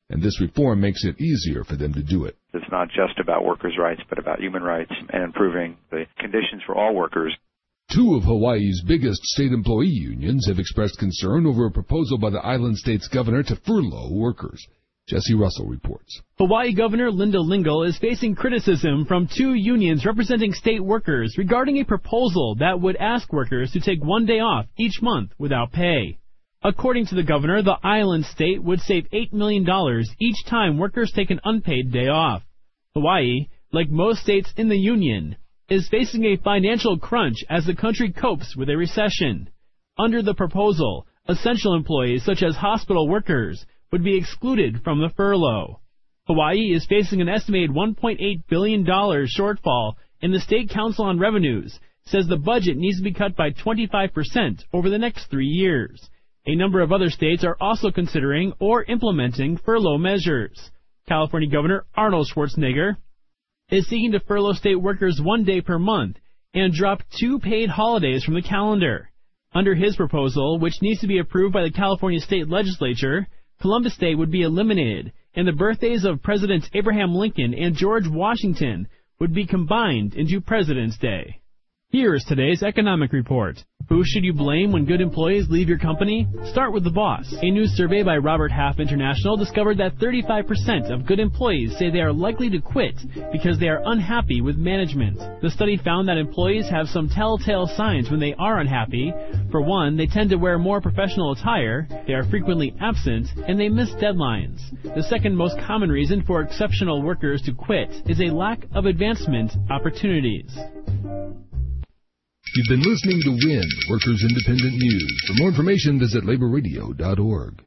and this reform makes it easier for them to do it. It's not just about workers' rights, but about human rights and improving the conditions for all workers. Two of Hawaii's biggest state employee unions have expressed concern over a proposal by the island state's governor to furlough workers. Jesse Russell reports. Hawaii Governor Linda Lingle is facing criticism from two unions representing state workers regarding a proposal that would ask workers to take one day off each month without pay. According to the governor, the island state would save $8 million each time workers take an unpaid day off. Hawaii, like most states in the union, is facing a financial crunch as the country copes with a recession. Under the proposal, essential employees such as hospital workers would be excluded from the furlough. Hawaii is facing an estimated $1.8 billion shortfall, and the State Council on Revenues says the budget needs to be cut by 25% over the next 3 years. A number of other states are also considering or implementing furlough measures. California Governor Arnold Schwarzenegger is seeking to furlough state workers 1 day per month and drop 2 paid holidays from the calendar. Under his proposal, which needs to be approved by the California State Legislature, Columbus Day would be eliminated, and the birthdays of Presidents Abraham Lincoln and George Washington would be combined into President's Day. Here is today's economic report. Who should you blame when good employees leave your company? Start with the boss. A new survey by Robert Half International discovered that 35% of good employees say they are likely to quit because they are unhappy with management. The study found that employees have some telltale signs when they are unhappy. For one, they tend to wear more professional attire, they are frequently absent, and they miss deadlines. The second most common reason for exceptional workers to quit is a lack of advancement opportunities. You've been listening to WIN, Workers Independent News. For more information, visit laborradio.org.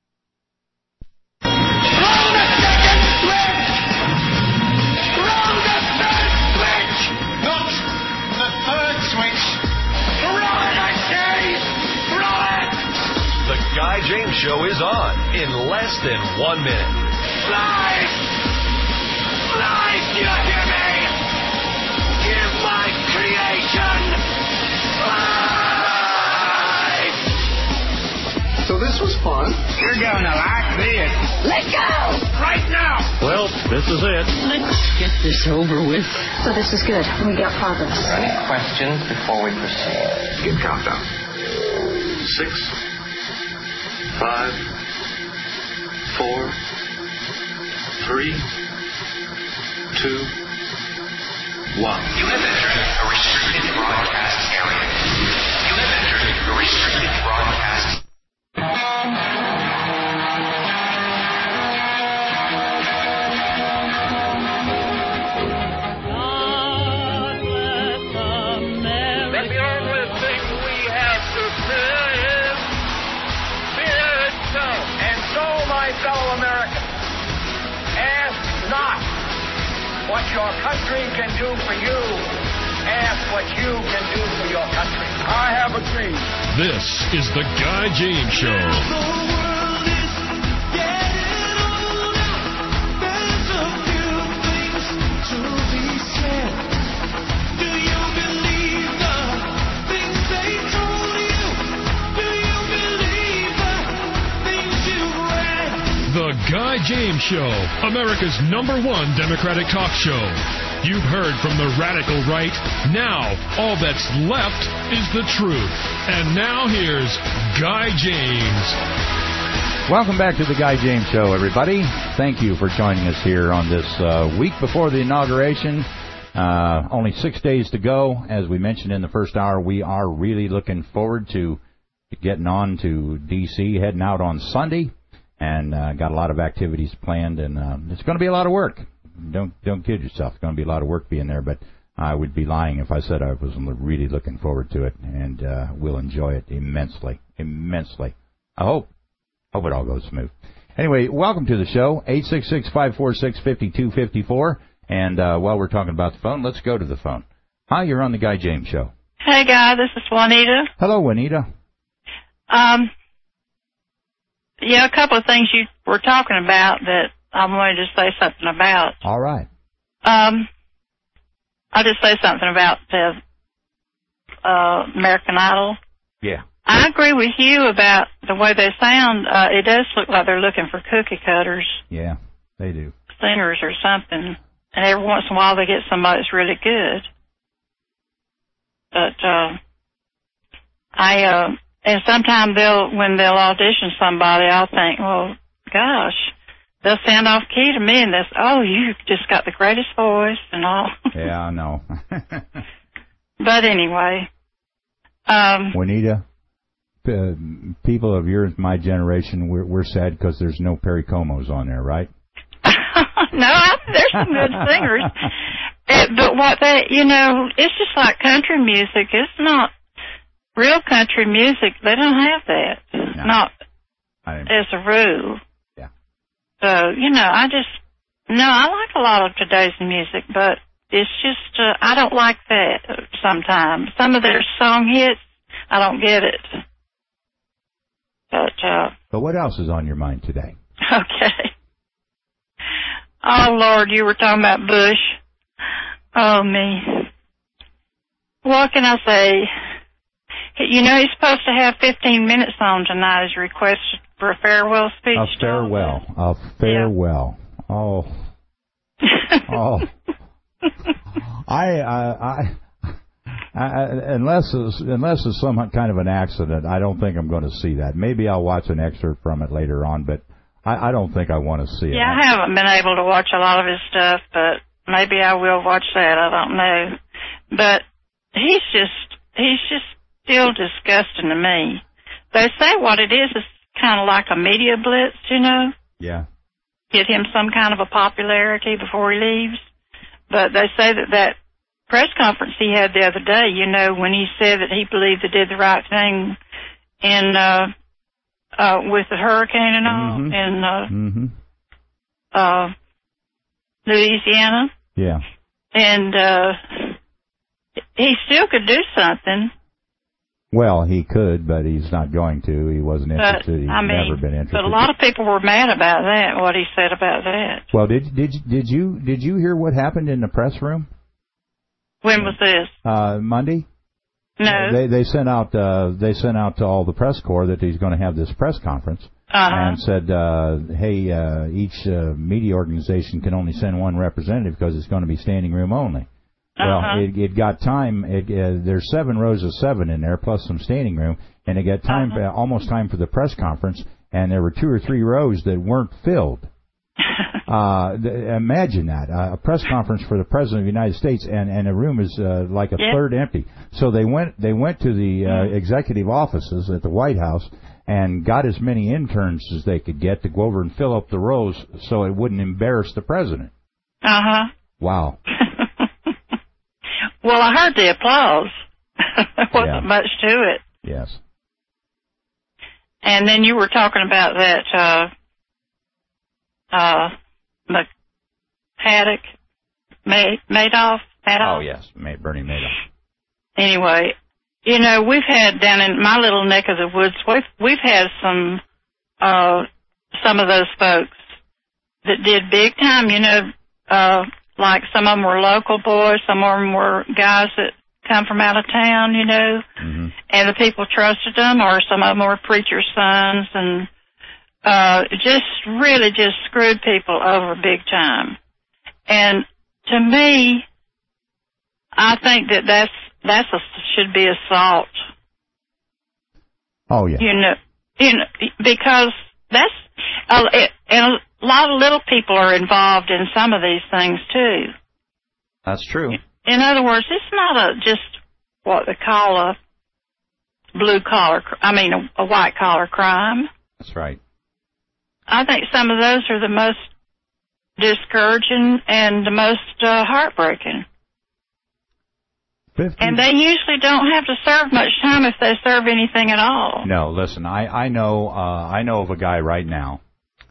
The Guy James Show is on in less than 1 minute. Life! Life, do you hear me? Give my creation life! So this was fun. You're gonna like this. Let go! Right now! Well, this is it. Let's get this over with. So this is good. We got progress. Any questions before we proceed? Give countdown. 6, 5, 4, 3, 2, 1. You have entered a restricted broadcast area. You have entered a restricted broadcast. That the only thing we have to fear is fear itself. And so, my fellow Americans, ask not what your country can do for you. Ask what you can do for your country. I have a dream. This is the Guy James Show. The Guy James Show, America's #1 Democratic talk show. You've heard from the radical right. Now, all that's left is the truth. And now here's Guy James. Welcome back to the Guy James Show, everybody. Thank you for joining us here on this week before the inauguration. Only 6 days to go. As we mentioned in the first hour, we are really looking forward to getting on to D.C., heading out on Sunday. And got a lot of activities planned, and it's going to be a lot of work. Don't kid yourself. It's going to be a lot of work being there, but I would be lying if I said I wasn't really looking forward to it, and we'll enjoy it immensely. I hope it all goes smooth. Anyway, welcome to the show, 866-546-5254. And while we're talking about the phone, let's go to the phone. Hi, you're on the Guy James Show. Hey, Guy, this is Juanita. Hello, Juanita. Yeah, a couple of things you were talking about that I wanted to say something about. All right. I'll just say something about the American Idol. Yeah. I agree with you about the way they sound. It does look like they're looking for cookie cutters. Yeah, they do. Singers or something. And every once in a while they get somebody that's really good. But, and sometimes when they'll audition somebody, I'll think, well, gosh, they'll sound off key to me and they'll say, oh, you just got the greatest voice and all. Yeah, I know. But anyway. Juanita, people of my generation, we're sad because there's no Perry Comos on there, right? No, there's some good singers. But what it's just like country music. It's not real country music. They don't have that. No. Not as a rule. Yeah. So, I like a lot of today's music, but it's just, I don't like that sometimes. Some of their song hits, I don't get it. But what else is on your mind today? Okay. Oh, Lord, you were talking about Bush. Oh, me. What can I say? He's supposed to have 15 minutes on tonight as requested for a farewell speech. A farewell. Yeah. Oh. Oh. Unless it's some kind of an accident, I don't think I'm going to see that. Maybe I'll watch an excerpt from it later on, but I don't think I want to see it. Yeah, I haven't been able to watch a lot of his stuff, but maybe I will watch that. I don't know. But he's just still disgusting to me. They say what it is kind of like a media blitz, Yeah. Get him some kind of a popularity before he leaves. But they say that press conference he had the other day, when he said that he believed they did the right thing in with the hurricane and all in Louisiana. Yeah. And he still could do something. Well, he could, but he's not going to. He wasn't interested. He's never been interested. But a lot of people were mad about that, what he said about that. Well, did you hear what happened in the press room? When was this? Monday. No. They sent out to all the press corps that he's going to have this press conference, and said, hey, each media organization can only send one representative because it's going to be standing room only. Well, it got time. There's 7 rows of 7 in there, plus some standing room, and it got time, almost time for the press conference, and there were 2 or 3 rows that weren't filled. Imagine that, a press conference for the President of the United States, and the room is like a third empty. So they went to the executive offices at the White House and got as many interns as they could get to go over and fill up the rows so it wouldn't embarrass the president. Wow. Well, I heard the applause. There wasn't much to it. Yes. And then you were talking about that Madoff. Oh, yes, Bernie Madoff. Anyway, we've had down in my little neck of the woods, we've had some of those folks that did big time, like some of them were local boys, some of them were guys that come from out of town, and the people trusted them, or some of them were preachers' sons, and just really just screwed people over big time. And to me, I think that should be assault. Oh yeah. Because that's and a lot of little people are involved in some of these things too. That's true. In other words, it's not just what they call a white collar crime. That's right. I think some of those are the most discouraging and the most heartbreaking. 50. And they usually don't have to serve much time if they serve anything at all. No, listen, I know of a guy right now,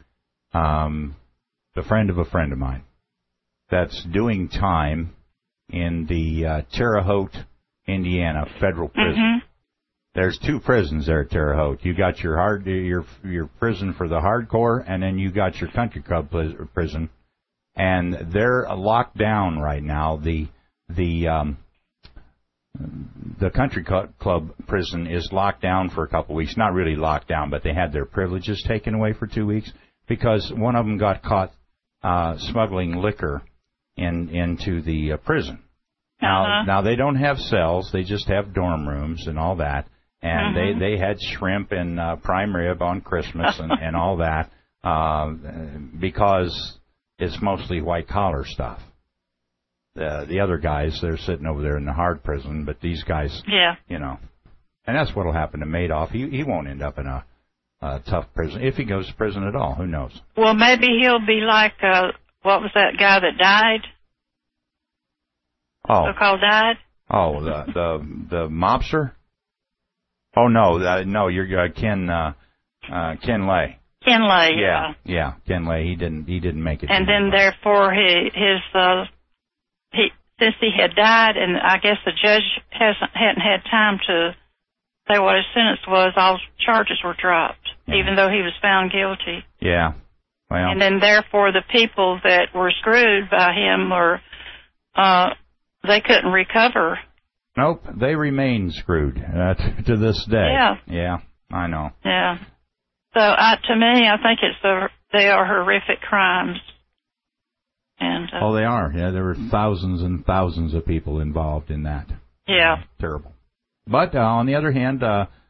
the friend of a friend of mine, that's doing time in the Terre Haute, Indiana federal prison. There's 2 prisons there at Terre Haute. You got your prison for the hardcore, and then you got your country club prison, and they're locked down right now. The the country club prison is locked down for a couple of weeks. Not really locked down, but they had their privileges taken away for 2 weeks because one of them got caught smuggling liquor into the prison. Now they don't have cells; they just have dorm rooms and all that. And they had shrimp and prime rib on Christmas and all that because it's mostly white collar stuff. The other guys, they're sitting over there in the hard prison, but these guys, you know, and that's what'll happen to Madoff. He won't end up in a tough prison if he goes to prison at all. Who knows? Well, maybe he'll be like what was that guy that died? So-called died. Oh, the mobster. Oh no, you're Ken Lay. Ken Lay. Yeah, Ken Lay. He didn't make it. And then therefore since he had died, and I guess the judge hadn't had time to say what his sentence was, all charges were dropped, even though he was found guilty. Yeah. Well. And then therefore the people that were screwed by him they couldn't recover. Nope, they remain screwed to this day. Yeah, I know. Yeah. So to me, I think they are horrific crimes. And they are. Yeah, there were thousands and thousands of people involved in that. Yeah. Terrible. But on the other hand,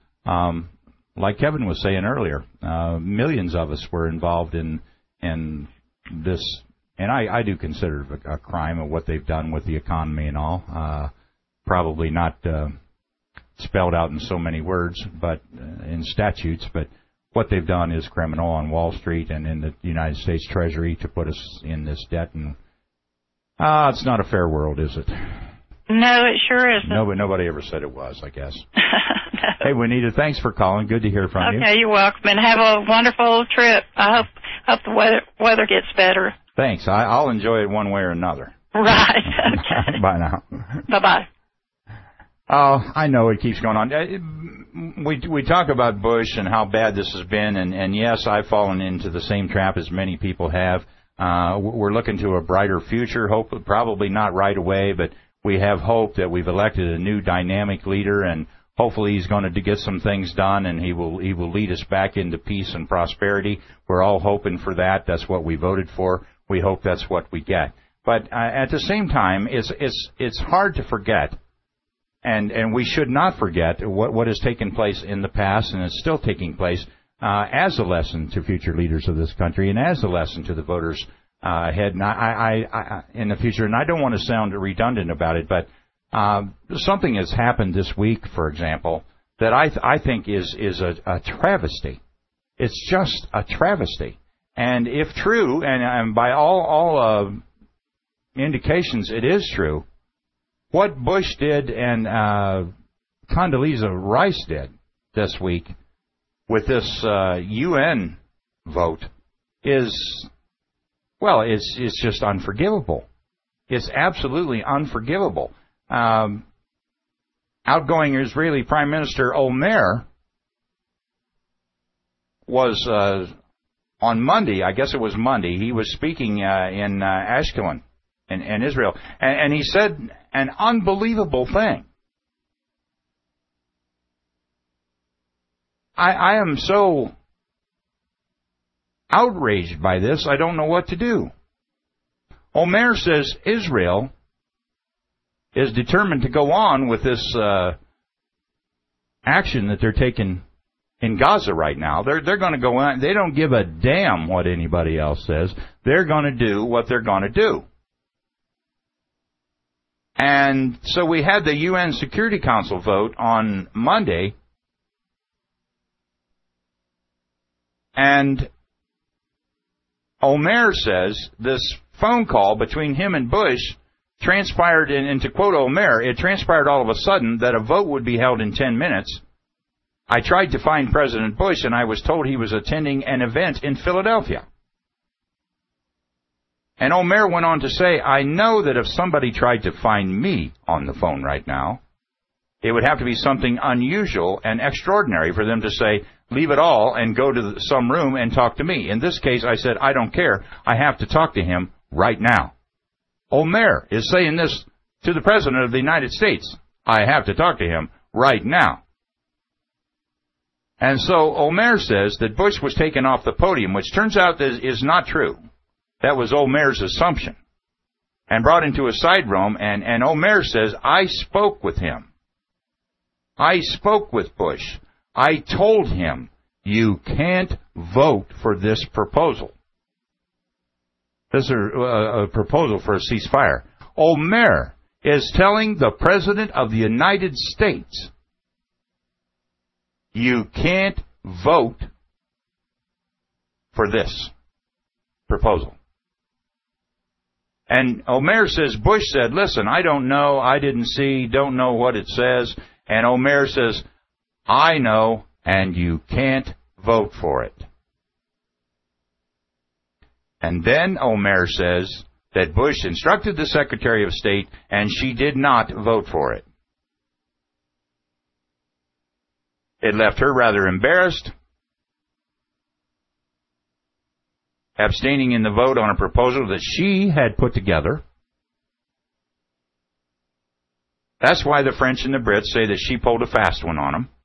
like Kevin was saying earlier, millions of us were involved in this, and I do consider it a crime of what they've done with the economy and all. Probably not spelled out in so many words, but in statutes, but what they've done is criminal on Wall Street and in the United States Treasury to put us in this debt. And it's not a fair world, is it? No, it sure isn't. Nobody ever said it was, I guess. No. Hey, Juanita, thanks for calling. Good to hear from you. Okay, you're welcome. And have a wonderful trip. I hope the weather gets better. Thanks. I'll enjoy it one way or another. Right. Okay. Bye now. Bye-bye. Oh, I know it keeps going on. We talk about Bush and how bad this has been, and yes, I've fallen into the same trap as many people have. We're looking to a brighter future, probably not right away, but we have hope that we've elected a new dynamic leader, and hopefully he's going to get some things done, and he will lead us back into peace and prosperity. We're all hoping for that. That's what we voted for. We hope that's what we get. But at the same time, it's hard to forget. And we should not forget what has taken place in the past, and is still taking place as a lesson to future leaders of this country, and as a lesson to the voters ahead. And I in the future. And I don't want to sound redundant about it, but something has happened this week, for example, that I think is a travesty. It's just a travesty. And if true, and by all indications, it is true. What Bush did and Condoleezza Rice did this week with this UN vote is, well, it's just unforgivable. It's absolutely unforgivable. Outgoing Israeli Prime Minister Omer was on Monday, I guess it was Monday, he was speaking in Ashkelon in Israel, and he said an unbelievable thing. I am so outraged by this, I don't know what to do. Omer says Israel is determined to go on with this action that they're taking in Gaza right now. They're going to go on. They don't give a damn what anybody else says. They're going to do what they're going to do. And so we had the UN Security Council vote on Monday, and Omer says this phone call between him and Bush transpired, and to quote Omer, it transpired all of a sudden that a vote would be held in 10 minutes. I tried to find President Bush, and I was told he was attending an event in Philadelphia. And Omer went on to say, I know that if somebody tried to find me on the phone right now, it would have to be something unusual and extraordinary for them to say, leave it all and go to some room and talk to me. In this case, I said, I don't care. I have to talk to him right now. Omer is saying this to the President of the United States. I have to talk to him right now. And so Omer says that Bush was taken off the podium, which turns out is not true. That was Omer's assumption. And brought into a side room, and Omer says, I spoke with him. I spoke with Bush. I told him, you can't vote for this proposal. This is a proposal for a ceasefire. Omer is telling the President of the United States, you can't vote for this proposal. And Omer says, Bush said, listen, I don't know, I didn't see, don't know what it says. And Omer says, I know, and you can't vote for it. And then Omer says that Bush instructed the Secretary of State, and she did not vote for it. It left her rather embarrassed, abstaining in the vote on a proposal that she had put together. That's why the French and the Brits say that she pulled a fast one on them.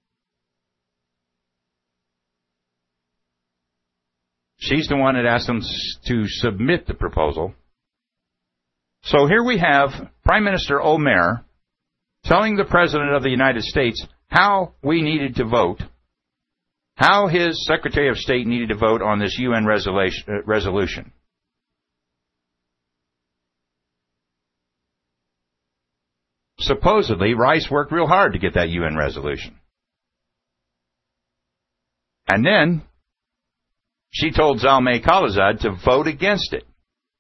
She's the one that asked them to submit the proposal. So here we have Prime Minister Omer telling the President of the United States how we needed to vote, how his Secretary of State needed to vote on this UN resolution. Supposedly, Rice worked real hard to get that UN resolution. And then she told Zalmay Khalilzad to vote against it.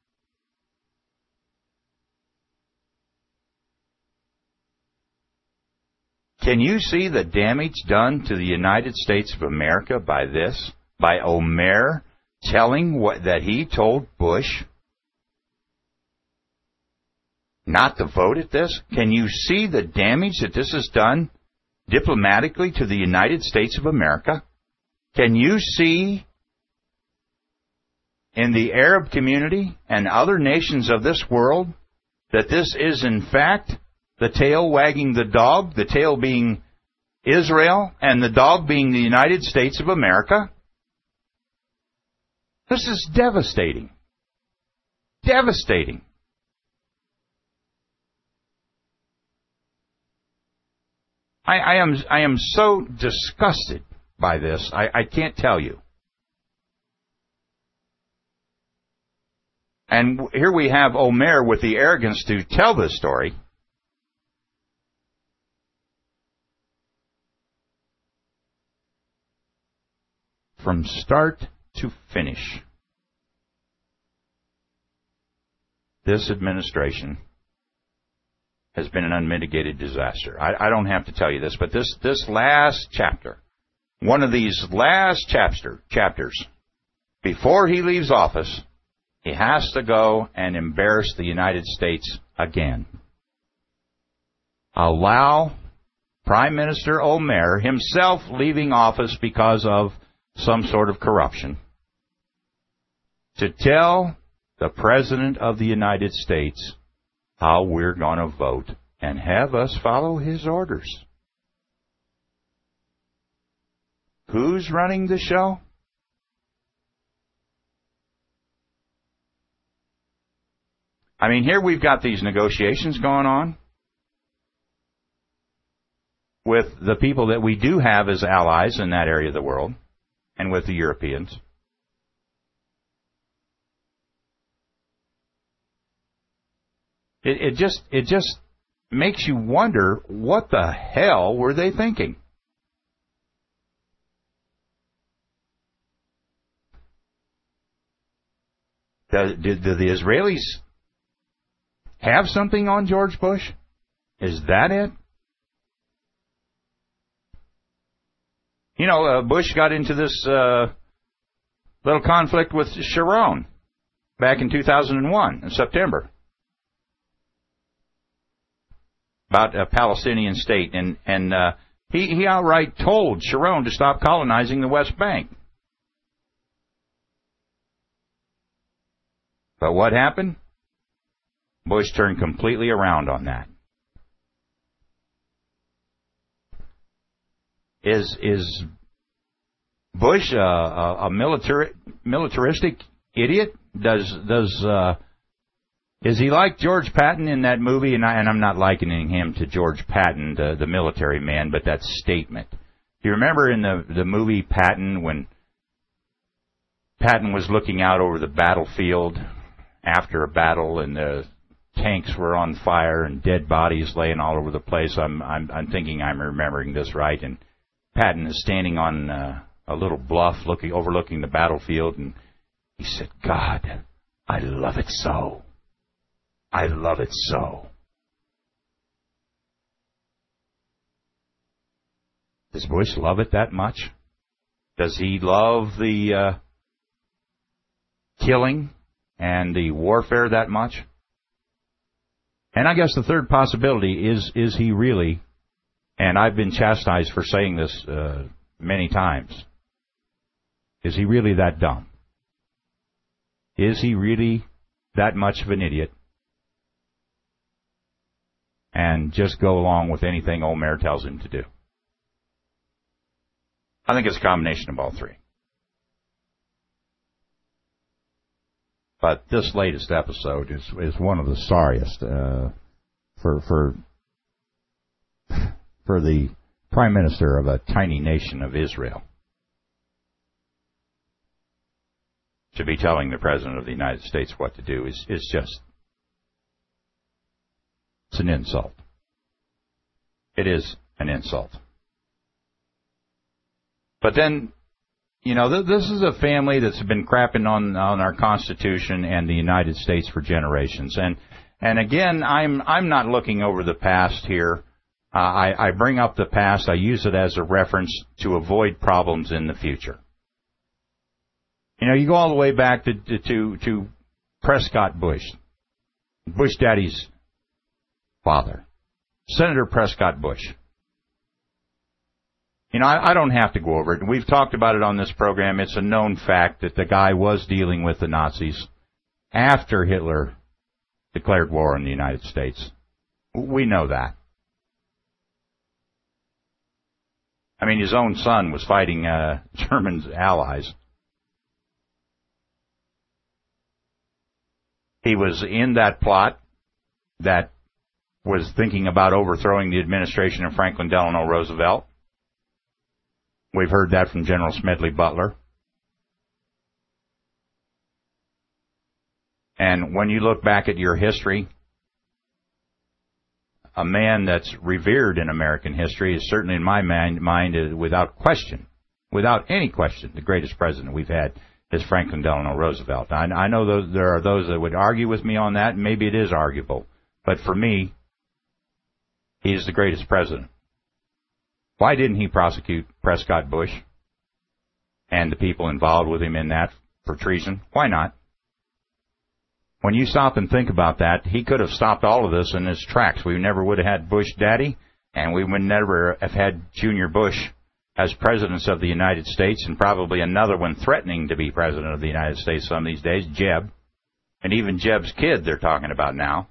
Can you see the damage done to the United States of America by this? By Omer telling that he told Bush not to vote at this? Can you see the damage that this has done diplomatically to the United States of America? Can you see in the Arab community and other nations of this world that this is in fact the tail wagging the dog, the tail being Israel and the dog being the United States of America? This is devastating. Devastating. I am so disgusted by this. I can't tell you. And here we have Omer with the arrogance to tell this story. From start to finish, this administration has been an unmitigated disaster. I don't have to tell you this, but this last chapter, one of these last chapters, before he leaves office, he has to go and embarrass the United States again. Allow Prime Minister Omer, himself leaving office because of some sort of corruption, to tell the President of the United States how we're going to vote and have us follow his orders. Who's running the show? I mean, here we've got these negotiations going on with the people that we do have as allies in that area of the world and with the Europeans. It just makes you wonder, what the hell were they thinking? Do the Israelis have something on George Bush? Is that it? You know, Bush got into this little conflict with Sharon back in 2001, in September, about a Palestinian state, and he outright told Sharon to stop colonizing the West Bank. But what happened? Bush turned completely around on that. Is Bush a militaristic idiot? Is he like George Patton in that movie? And I'm not likening him to George Patton, the military man, but that statement. Do you remember in the movie Patton, when Patton was looking out over the battlefield after a battle and the tanks were on fire and dead bodies laying all over the place? I'm thinking I'm remembering this right. And Patton is standing on a little bluff overlooking the battlefield, and he said, "God, I love it so. I love it so." Does Bush love it that much? Does he love the killing and the warfare that much? And I guess the third possibility is he really, and I've been chastised for saying this many times, is he really that dumb? Is he really that much of an idiot? And just go along with anything old Mayor tells him to do? I think it's a combination of all three. But this latest episode is one of the sorriest for the Prime Minister of a tiny nation of Israel to be telling the President of the United States what to do is just, it's an insult. It is an insult. But then, you know, this is a family that's been crapping on our Constitution and the United States for generations. And again, I'm not looking over the past here. I bring up the past. I use it as a reference to avoid problems in the future. You know, you go all the way back to Prescott Bush, Bush Daddy's father, Senator Prescott Bush. You know, I don't have to go over it. We've talked about it on this program. It's a known fact that the guy was dealing with the Nazis after Hitler declared war on the United States. We know that. I mean, his own son was fighting German allies. He was in that plot that was thinking about overthrowing the administration of Franklin Delano Roosevelt. We've heard that from General Smedley Butler. And when you look back at your history, a man that's revered in American history is certainly in my mind, without question, without any question, the greatest president we've had is Franklin Delano Roosevelt. I know there are those that would argue with me on that, and maybe it is arguable. But for me, he is the greatest president. Why didn't he prosecute Prescott Bush and the people involved with him in that for treason? Why not? When you stop and think about that, he could have stopped all of this in its tracks. We never would have had Bush Daddy, and we would never have had Junior Bush as presidents of the United States, and probably another one threatening to be president of the United States some of these days, Jeb. And even Jeb's kid they're talking about now.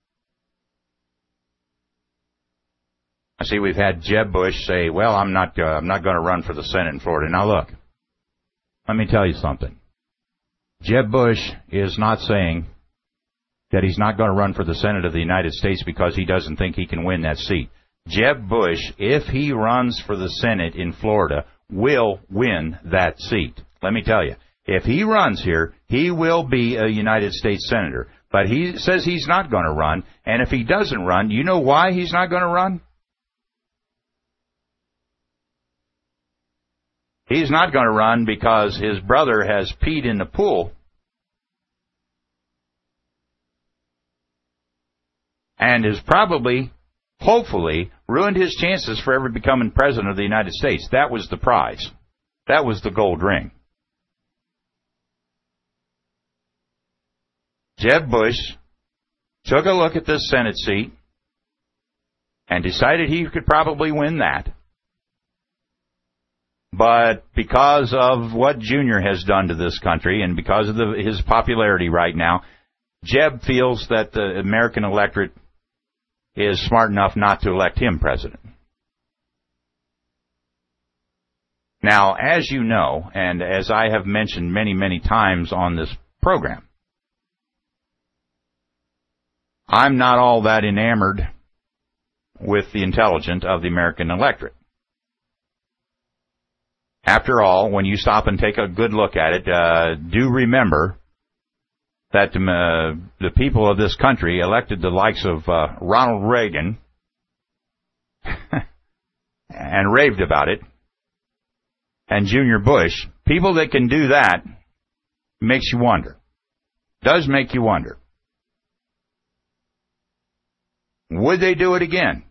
I see we've had Jeb Bush say, well, I'm not going to run for the Senate in Florida. Now look, let me tell you something. Jeb Bush is not saying that he's not going to run for the Senate of the United States because he doesn't think he can win that seat. Jeb Bush, if he runs for the Senate in Florida, will win that seat. Let me tell you, if he runs here, he will be a United States Senator. But he says he's not going to run, and if he doesn't run, you know why he's not going to run? He's not going to run because his brother has peed in the pool and has probably, hopefully, ruined his chances for ever becoming president of the United States. That was the prize. That was the gold ring. Jeb Bush took a look at this Senate seat and decided he could probably win that. But because of what Junior has done to this country and because of his popularity right now, Jeb feels that the American electorate is smart enough not to elect him president. Now, as you know, and as I have mentioned many, many times on this program, I'm not all that enamored with the intelligence of the American electorate. After all, when you stop and take a good look at it, do remember that the people of this country elected the likes of Ronald Reagan and raved about it, and Junior Bush. People that can do that makes you wonder. Does make you wonder. Would they do it again?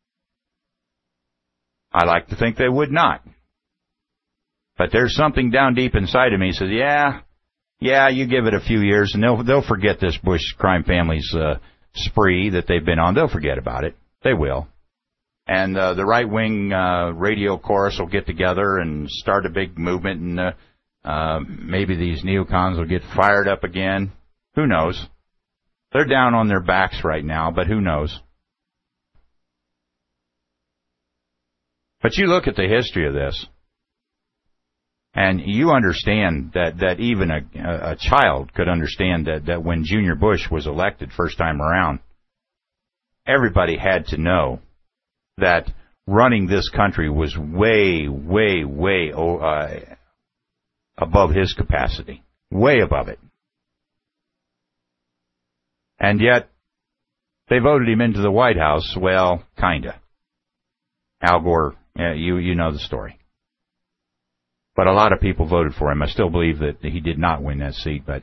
I like to think they would not. But there's something down deep inside of me that says, yeah, you give it a few years and they'll forget this Bush crime family's spree that they've been on. They'll forget about it. They will. And the right-wing radio chorus will get together and start a big movement, and maybe these neocons will get fired up again. Who knows? They're down on their backs right now, but who knows? But you look at the history of this, and you understand that even a child could understand that when Junior Bush was elected first time around, everybody had to know that running this country was way, way, way above his capacity. Way above it. And yet, they voted him into the White House. Well, kinda. Al Gore, you know the story. But a lot of people voted for him. I still believe that he did not win that seat, but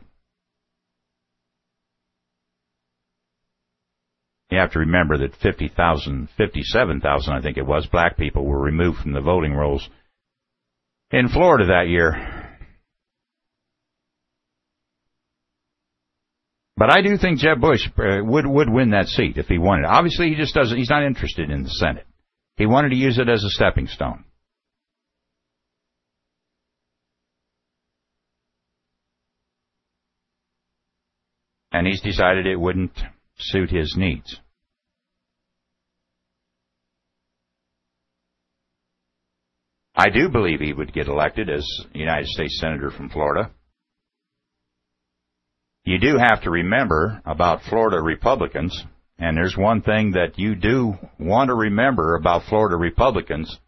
you have to remember that 57,000, I think it was, black people were removed from the voting rolls in Florida that year. But I do think Jeb Bush would win that seat if he won it. Obviously, he just doesn't. He's not interested in the Senate. He wanted to use it as a stepping stone. And he's decided it wouldn't suit his needs. I do believe he would get elected as United States Senator from Florida. You do have to remember about Florida Republicans, and there's one thing that you do want to remember about Florida Republicans,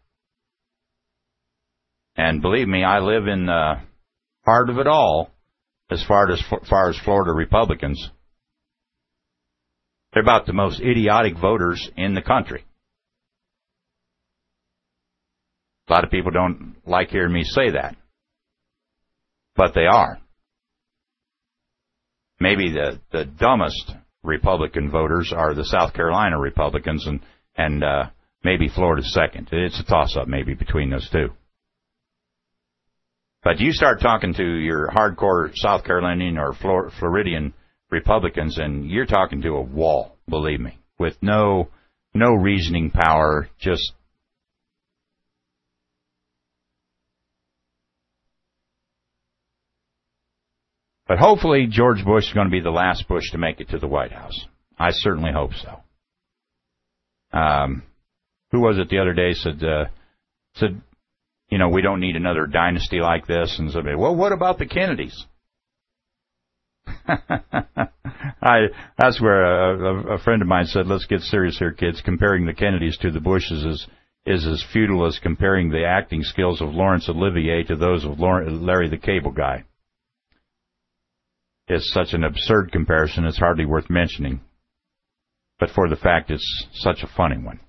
and believe me, I live in the heart of it all as far as Florida Republicans. They're about the most idiotic voters in the country. A lot of people don't like hearing me say that, but they are. Maybe the dumbest Republican voters are the South Carolina Republicans, and maybe Florida's second. It's a toss-up maybe between those two. But you start talking to your hardcore South Carolinian or Floridian Republicans, and you're talking to a wall, believe me, with no reasoning power, just But hopefully George Bush is going to be the last Bush to make it to the White House. I certainly hope so. Who was it the other day said, you know, we don't need another dynasty like this, and somebody, well, what about the Kennedys? That's where a friend of mine said, let's get serious here, kids. Comparing the Kennedys to the Bushes is as futile as comparing the acting skills of Laurence Olivier to those of Larry the Cable Guy. It's such an absurd comparison, it's hardly worth mentioning. But for the fact it's such a funny one.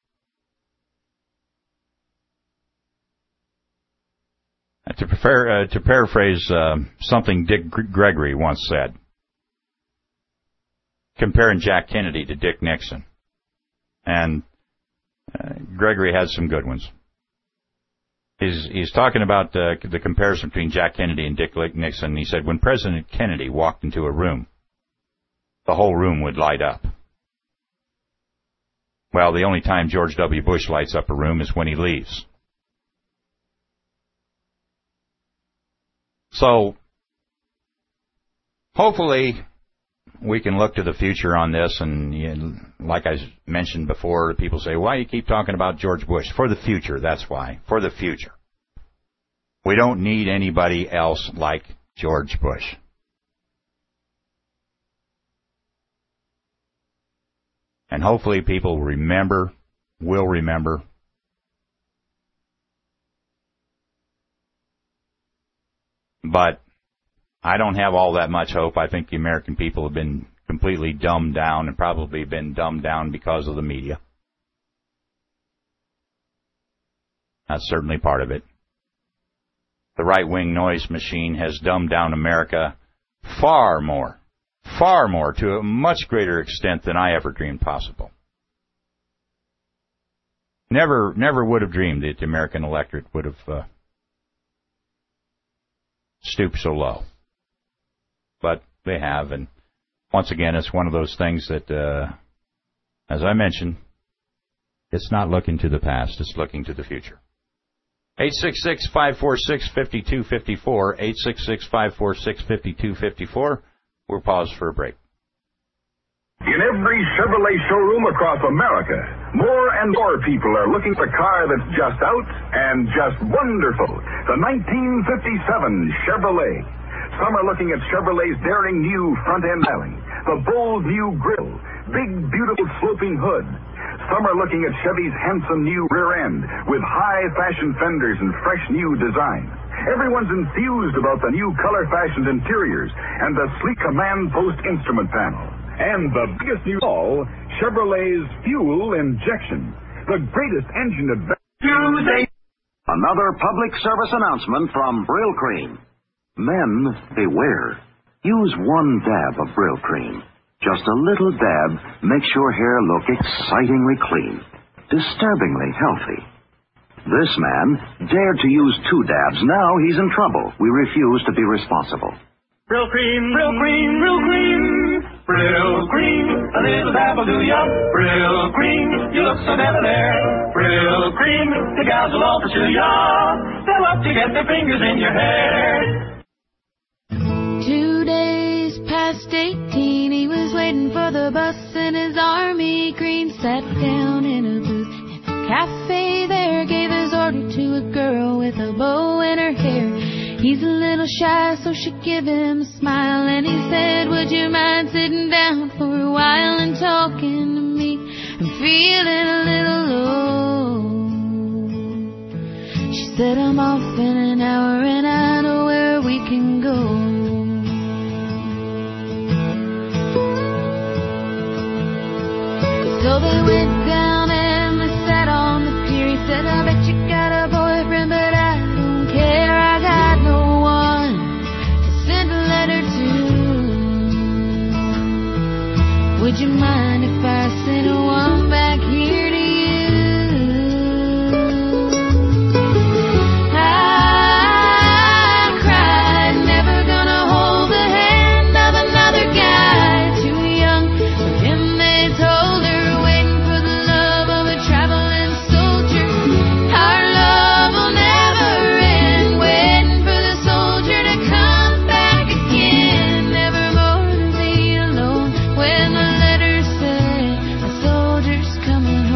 To paraphrase something Dick Gregory once said, comparing Jack Kennedy to Dick Nixon. And Gregory had some good ones. He's talking about the comparison between Jack Kennedy and Dick Nixon. He said, when President Kennedy walked into a room, the whole room would light up. Well, the only time George W. Bush lights up a room is when he leaves. So, hopefully, we can look to the future on this, and like I mentioned before, people say, why do you keep talking about George Bush? For the future, that's why. For the future. We don't need anybody else like George Bush. And hopefully people will remember. But I don't have all that much hope. I think the American people have been completely dumbed down and probably been dumbed down because of the media. That's certainly part of it. The right-wing noise machine has dumbed down America far more, to a much greater extent than I ever dreamed possible. Never would have dreamed that the American electorate would have stooped so low. But they have, and once again, it's one of those things that, as I mentioned, it's not looking to the past, it's looking to the future. 866-546-5254, 866-546-5254. We'll pause for a break. In every Chevrolet showroom across America, more and more people are looking for a car that's just out and just wonderful. The 1957 Chevrolet. Some are looking at Chevrolet's daring new front-end styling, the bold new grille, big, beautiful sloping hood. Some are looking at Chevy's handsome new rear end with high-fashion fenders and fresh new design. Everyone's enthused about the new color-fashioned interiors and the sleek command post instrument panel. And the biggest news of all, Chevrolet's fuel injection, the greatest engine advance. Another public service announcement from Brill Cream. Men, beware. Use one dab of Brill Cream. Just a little dab makes your hair look excitingly clean, disturbingly healthy. This man dared to use 2 dabs. Now he's in trouble. We refuse to be responsible. Brill Cream, Brill Cream, Brill Cream. Brill Cream, a little dab will do ya. Brill Cream, you look so debonair. Brill Cream, the gals will all pursue ya. They'll love to get their fingers in your hair. 2 days past 18, he was waiting for the bus in his army green. Sat down in a booth in a cafe there, gave his order to a girl with a bow in her hair. He's a little shy, so she gave him a smile, and he said, would you mind sitting down for a while and talking to me? I'm feeling a little low. She said, I'm off in an hour and I know where we can go. So they went down and they sat on the pier. He said, I bet you got a boyfriend, but I don't care. I got no one to send a letter to. Would you mind if I sent one back here to you? I cried, never gonna hold the hand of another guy too young for him. They told her, waiting for the love of a traveling soldier. Our love will never end, waiting for the soldier to come back again. Never more to be alone when the letter said a soldier's coming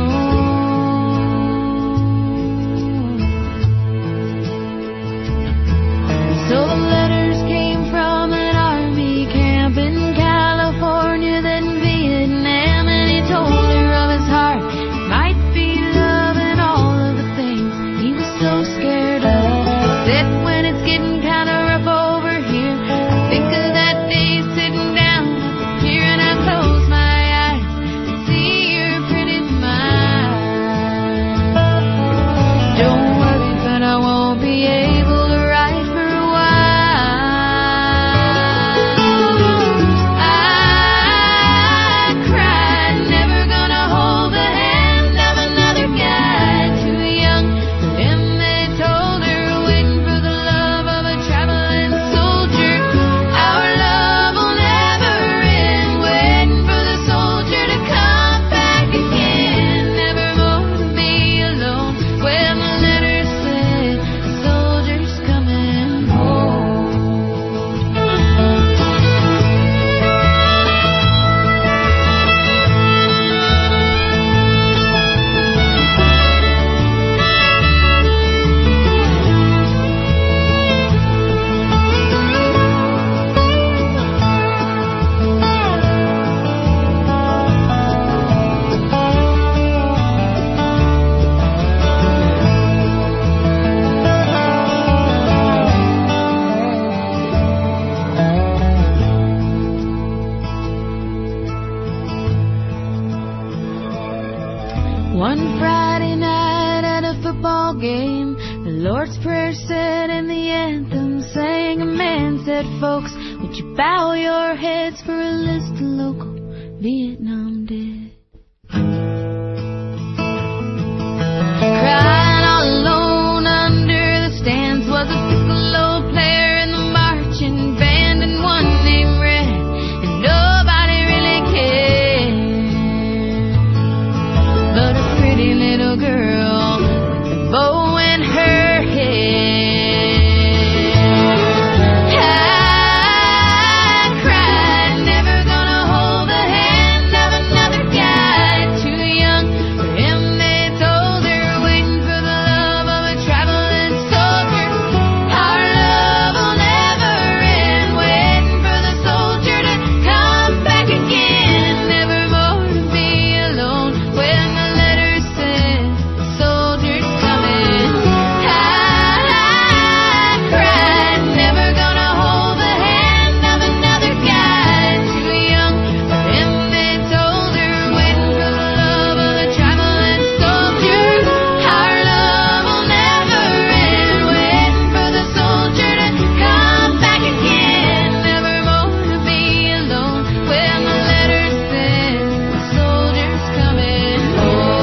game. The Lord's Prayer said and the anthem sang. A man said, folks, would you bow your heads for a list of local Vietnam dead? Crying all alone under the stands was a piccolo player in the marching band, and one named Red, and nobody really cared. But a pretty little girl with a bow in her head. I cried, never gonna hold the hand of another guy too young for him. They told her, waiting for the love of a traveling soldier. Our love will never end, waiting for the soldier to come back again. Never more to be alone when the letter said the soldier's coming. I cried, never gonna hold the hand of another guy too young for him. They told her, waiting for the love of a traveling soldier. Our love will never end, waiting for the soldier to come back again. Never more to be alone when the letter said the soldier's coming home.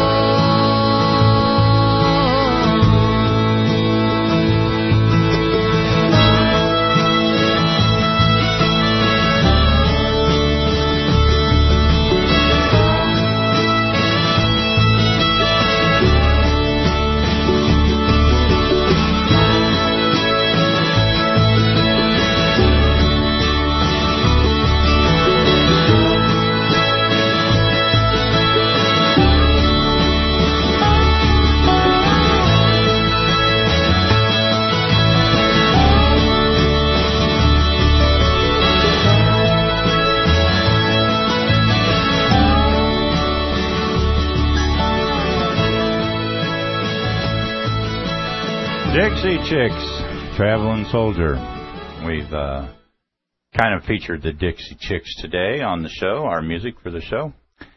Dixie Chicks, Traveling Soldier. We've kind of featured the Dixie Chicks today on the show, our music for the show.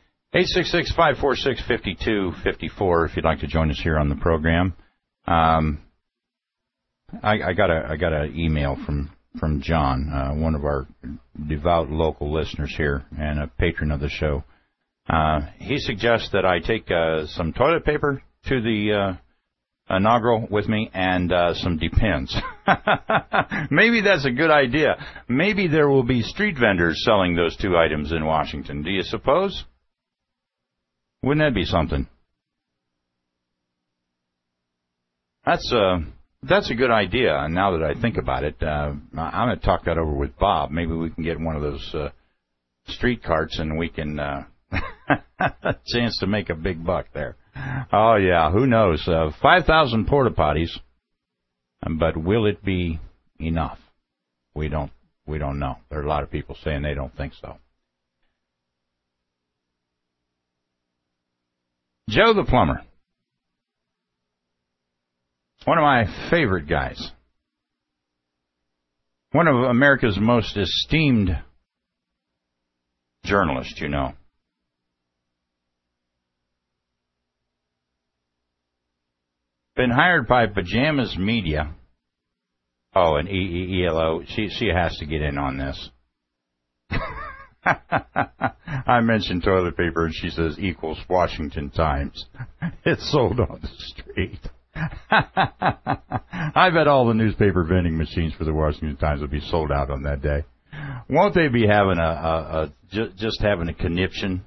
866-546-5254 if you'd like to join us here on the program. I got an email from John, one of our devout local listeners here and a patron of the show. He suggests that I take some toilet paper to the inaugural with me and some Depends. Maybe that's a good idea. Maybe there will be street vendors selling those two items in Washington. Do you suppose? Wouldn't that be something? That's a good idea. And now that I think about it, I'm going to talk that over with Bob. Maybe we can get one of those street carts and we can chance to make a big buck there. Oh, yeah, who knows? 5,000 porta potties, but will it be enough? We don't know. There are a lot of people saying they don't think so. Joe the Plumber. One of my favorite guys. One of America's most esteemed journalists, you know. Been hired by Pajamas Media. Oh, and ELO. She has to get in on this. I mentioned toilet paper, and she says equals Washington Times. It's sold on the street. I bet all the newspaper vending machines for the Washington Times will be sold out on that day. Won't they be having just having a conniption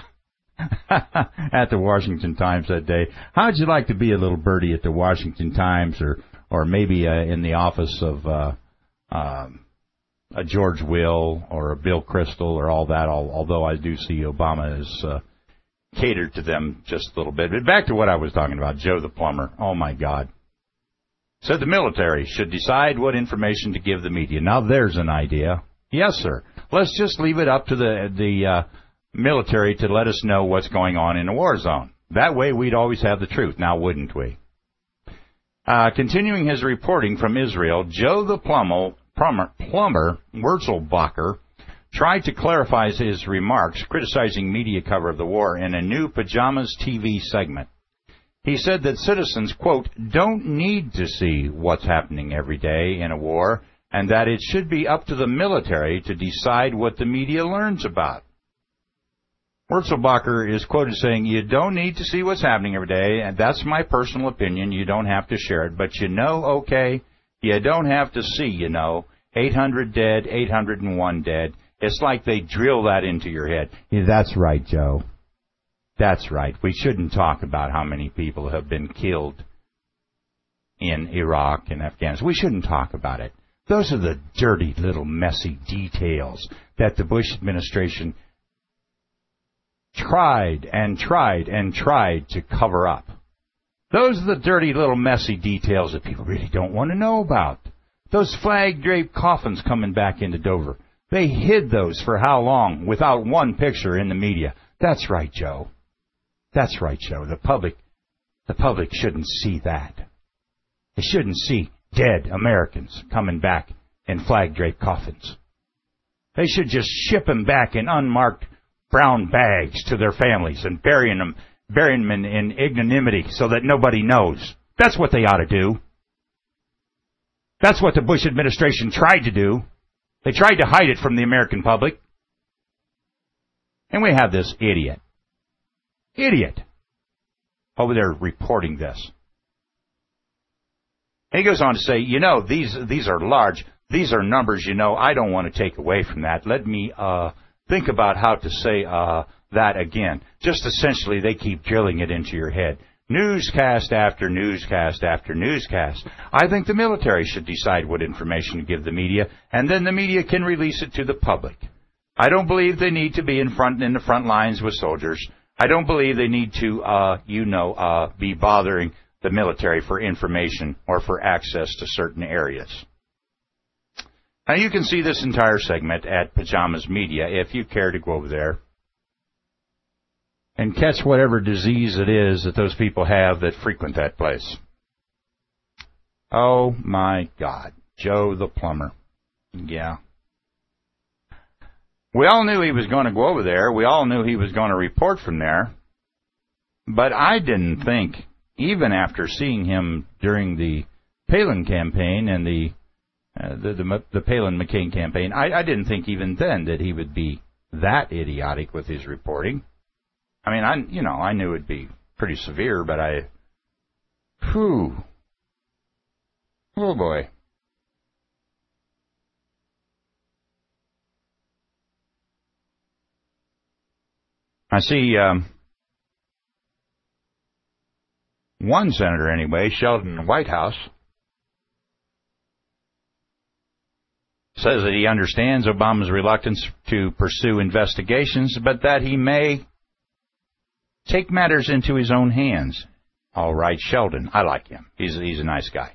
at the Washington Times that day? How'd you like to be a little birdie at the Washington Times, or maybe in the office of a George Will or a Bill Kristol or all that? Although I do see Obama is catered to them just a little bit. But back to what I was talking about, Joe the Plumber. Oh my God! Said the military should decide what information to give the media. Now there's an idea. Yes, sir. Let's just leave it up to the military to let us know what's going on in a war zone. That way we'd always have the truth, now wouldn't we? Continuing his reporting from Israel, Joe the Plumber Wurzelbacher tried to clarify his remarks criticizing media cover of the war in a new Pajamas TV segment. He said that citizens, quote, don't need to see what's happening every day in a war, and that it should be up to the military to decide what the media learns about. Wurzelbacher is quoted saying, you don't need to see what's happening every day, and that's my personal opinion. You don't have to share it. But you know, okay, you don't have to see, 800 dead, 801 dead. It's like they drill that into your head. Yeah, that's right, Joe. That's right. We shouldn't talk about how many people have been killed in Iraq and Afghanistan. We shouldn't talk about it. Those are the dirty little messy details that the Bush administration tried to cover up. Those are the dirty little messy details that people really don't want to know about. Those flag-draped coffins coming back into Dover. They hid those for how long without one picture in the media? That's right, Joe. That's right, Joe. The public shouldn't see that. They shouldn't see dead Americans coming back in flag-draped coffins. They should just ship them back in unmarked brown bags to their families and burying them in ignominy so that nobody knows. That's what they ought to do. That's what the Bush administration tried to do. They tried to hide it from the American public. And we have this idiot over there reporting this. And he goes on to say, these are large. These are numbers, I don't want to take away from that. Let me think about how to say that again. Just essentially, they keep drilling it into your head. Newscast after newscast after newscast. I think the military should decide what information to give the media, and then the media can release it to the public. I don't believe they need to be in the front lines with soldiers. I don't believe they need to, be bothering the military for information or for access to certain areas. Now, you can see this entire segment at Pajamas Media if you care to go over there and catch whatever disease it is that those people have that frequent that place. Oh, my God. Joe the plumber. Yeah. We all knew he was going to go over there. We all knew he was going to report from there. But I didn't think, even after seeing him during the Palin campaign and the Palin-McCain campaign, I didn't think even then that he would be that idiotic with his reporting. I mean, I knew it'd be pretty severe, but oh boy. I see one senator anyway, Sheldon Whitehouse, says that he understands Obama's reluctance to pursue investigations, but that he may take matters into his own hands. All right, Sheldon. I like him. He's a nice guy.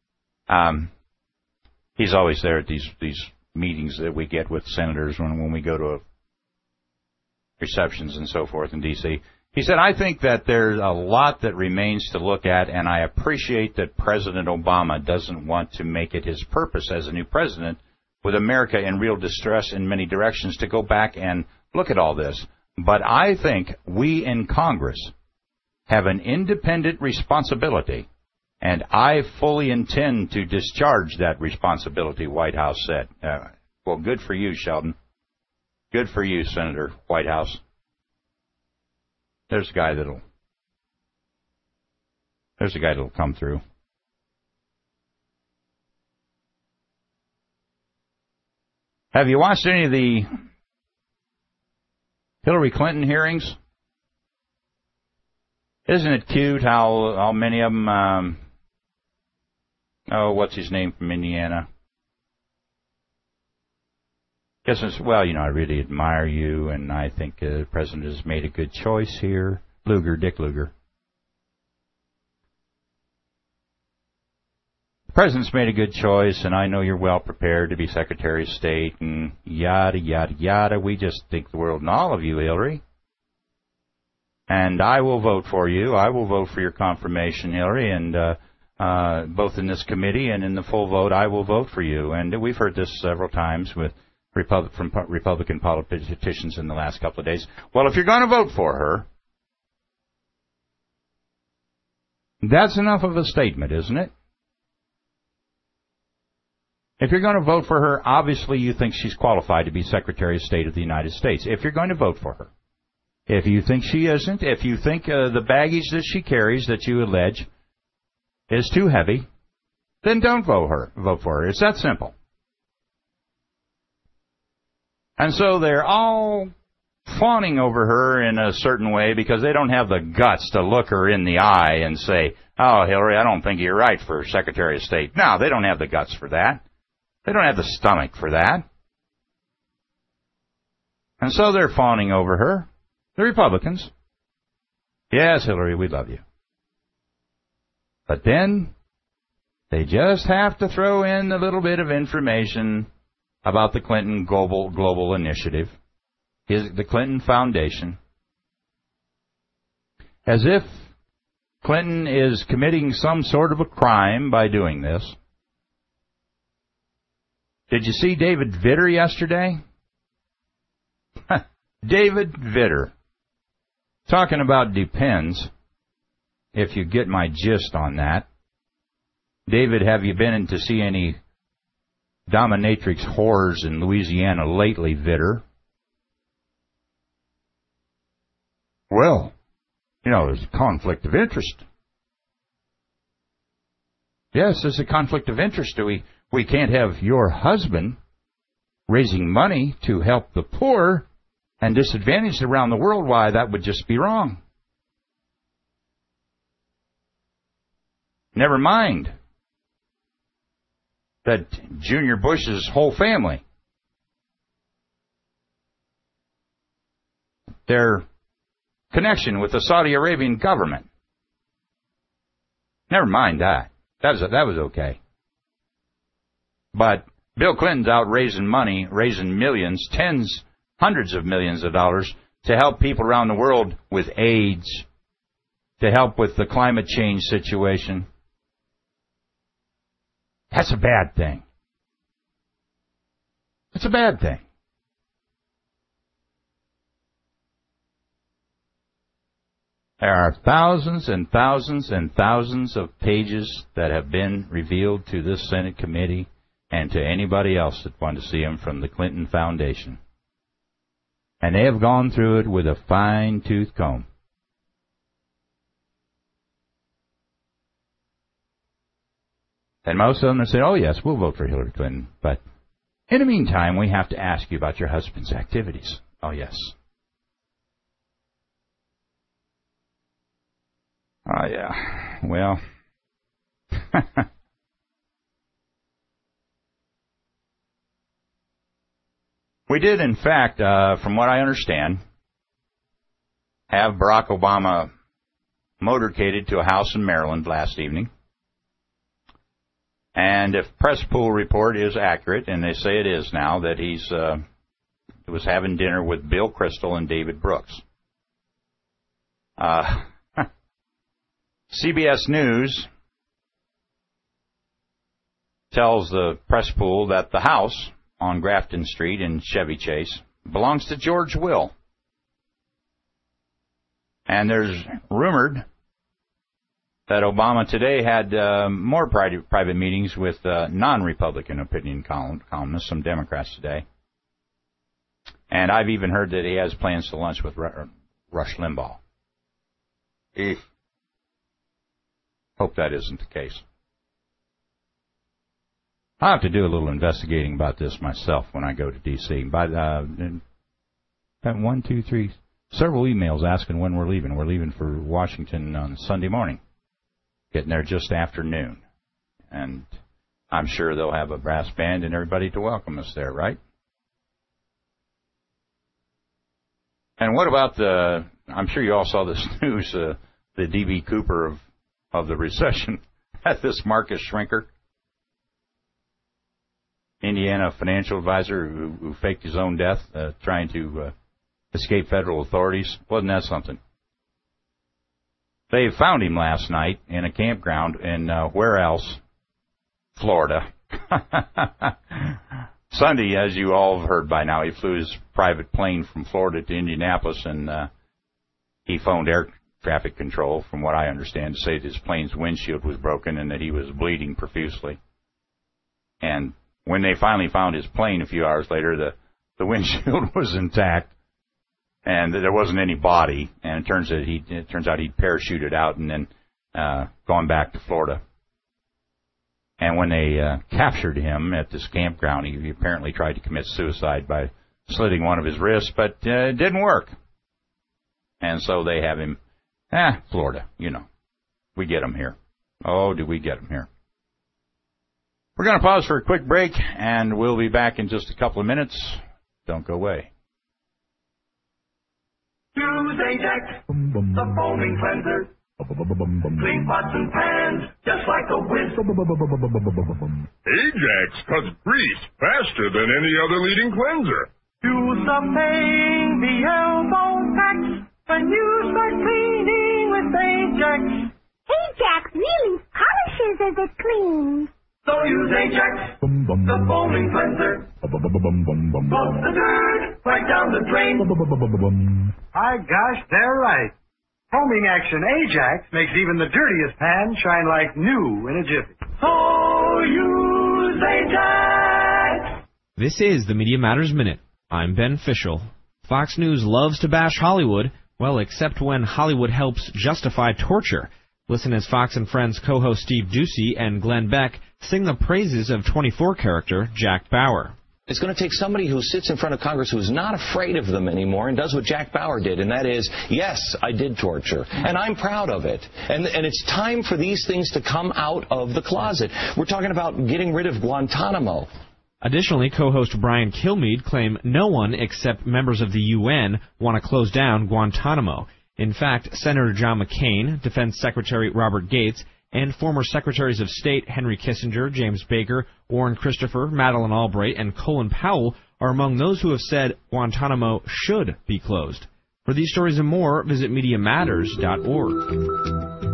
He's always there at these meetings that we get with senators when we go to receptions and so forth in D.C. He said, I think that there's a lot that remains to look at, and I appreciate that President Obama doesn't want to make it his purpose as a new president, with America in real distress in many directions, to go back and look at all this. But I think we in Congress have an independent responsibility, and I fully intend to discharge that responsibility, Whitehouse said. Well, good for you, Sheldon. Good for you, Senator Whitehouse. There's a guy that'll come through. Have you watched any of the Hillary Clinton hearings? Isn't it cute how many of them, what's his name from Indiana? Guess it's, I really admire you, and I think the president has made a good choice here. Dick Lugar. The president's made a good choice, and I know you're well prepared to be Secretary of State, and yada, yada, yada. We just think the world and all of you, Hillary. And I will vote for you. I will vote for your confirmation, Hillary, and both in this committee and in the full vote, I will vote for you. And we've heard this several times from Republican politicians in the last couple of days. Well, if you're going to vote for her, That's enough of a statement, isn't it? If you're going to vote for her, obviously you think she's qualified to be Secretary of State of the United States, if you're going to vote for her. If you think she isn't, if you think the baggage that she carries that you allege is too heavy, then don't vote for her. It's that simple. And so they're all fawning over her in a certain way because they don't have the guts to look her in the eye and say, oh, Hillary, I don't think you're right for Secretary of State. No, they don't have the guts for that. They don't have the stomach for that. And so they're fawning over her. The Republicans. Yes, Hillary, we love you. But then they just have to throw in a little bit of information about the Clinton Global Initiative, the Clinton Foundation, as if Clinton is committing some sort of a crime by doing this. Did you see David Vitter yesterday? David Vitter. Talking about depends, if you get my gist on that. David, have you been in to see any dominatrix whores in Louisiana lately, Vitter? Well, there's a conflict of interest. Yes, there's a conflict of interest. We can't have your husband raising money to help the poor and disadvantaged around the world. Why, that would just be wrong. Never mind that Junior Bush's whole family, their connection with the Saudi Arabian government. Never mind that. That was okay. But Bill Clinton's out raising money, raising millions, hundreds of millions of dollars to help people around the world with AIDS, to help with the climate change situation. That's a bad thing. It's a bad thing. There are thousands and thousands and thousands of pages that have been revealed to this Senate committee and to anybody else that wanted to see them from the Clinton Foundation. And they have gone through it with a fine-tooth comb. And most of them have said, oh, yes, we'll vote for Hillary Clinton. But in the meantime, we have to ask you about your husband's activities. Oh, yes. Oh, yeah. Well, we did, in fact, from what I understand, have Barack Obama motorcaded to a house in Maryland last evening. And if Press Pool report is accurate, and they say it is now, that he was having dinner with Bill Kristol and David Brooks. CBS News tells the Press Pool that the house on Grafton Street in Chevy Chase belongs to George Will. And there's rumored that Obama today had more private meetings with non-Republican opinion columnists, some Democrats today. And I've even heard that he has plans to lunch with Rush Limbaugh. Hope that isn't the case. I'll have to do a little investigating about this myself when I go to D.C. But several emails asking when we're leaving. We're leaving for Washington on Sunday morning. Getting there just after noon. And I'm sure they'll have a brass band and everybody to welcome us there, right? And what about I'm sure you all saw this news, the D.B. Cooper of the recession at this Marcus Schrenker, Indiana financial advisor who faked his own death trying to escape federal authorities. Wasn't that something? They found him last night in a campground in, where else? Florida. Sunday, as you all have heard by now, he flew his private plane from Florida to Indianapolis, and he phoned traffic control, from what I understand, to say that his plane's windshield was broken and that he was bleeding profusely. And when they finally found his plane a few hours later, the windshield was intact, and there wasn't any body. And it turns out he'd parachuted out and then gone back to Florida. And when they captured him at this campground, he apparently tried to commit suicide by slitting one of his wrists, but it didn't work. And so they have him, Florida, we get him here. Oh, do we get him here? We're going to pause for a quick break, and we'll be back in just a couple of minutes. Don't go away. Use Ajax, the foaming cleanser. Clean pots and pans, just like a whiz. Ajax cuts grease faster than any other leading cleanser. Use the pain, the elbow tax, when you start cleaning with Ajax. Ajax really polishes as it cleans. So use Ajax, the foaming cleanser. Pump the dirt right down the drain. My gosh, they're right. Foaming action Ajax makes even the dirtiest pan shine like new in a jiffy. So use Ajax. This is the Media Matters Minute. I'm Ben Fischel. Fox News loves to bash Hollywood, well, except when Hollywood helps justify torture. Listen as Fox and Friends co-host Steve Doocy and Glenn Beck sing the praises of 24 character Jack Bauer. It's going to take somebody who sits in front of Congress who's not afraid of them anymore and does what Jack Bauer did, and that is, yes, I did torture, and I'm proud of it. And it's time for these things to come out of the closet. We're talking about getting rid of Guantanamo. Additionally, co-host Brian Kilmeade claimed no one except members of the UN want to close down Guantanamo. In fact, Senator John McCain, Defense Secretary Robert Gates, and former Secretaries of State Henry Kissinger, James Baker, Warren Christopher, Madeleine Albright, and Colin Powell are among those who have said Guantanamo should be closed. For these stories and more, visit MediaMatters.org.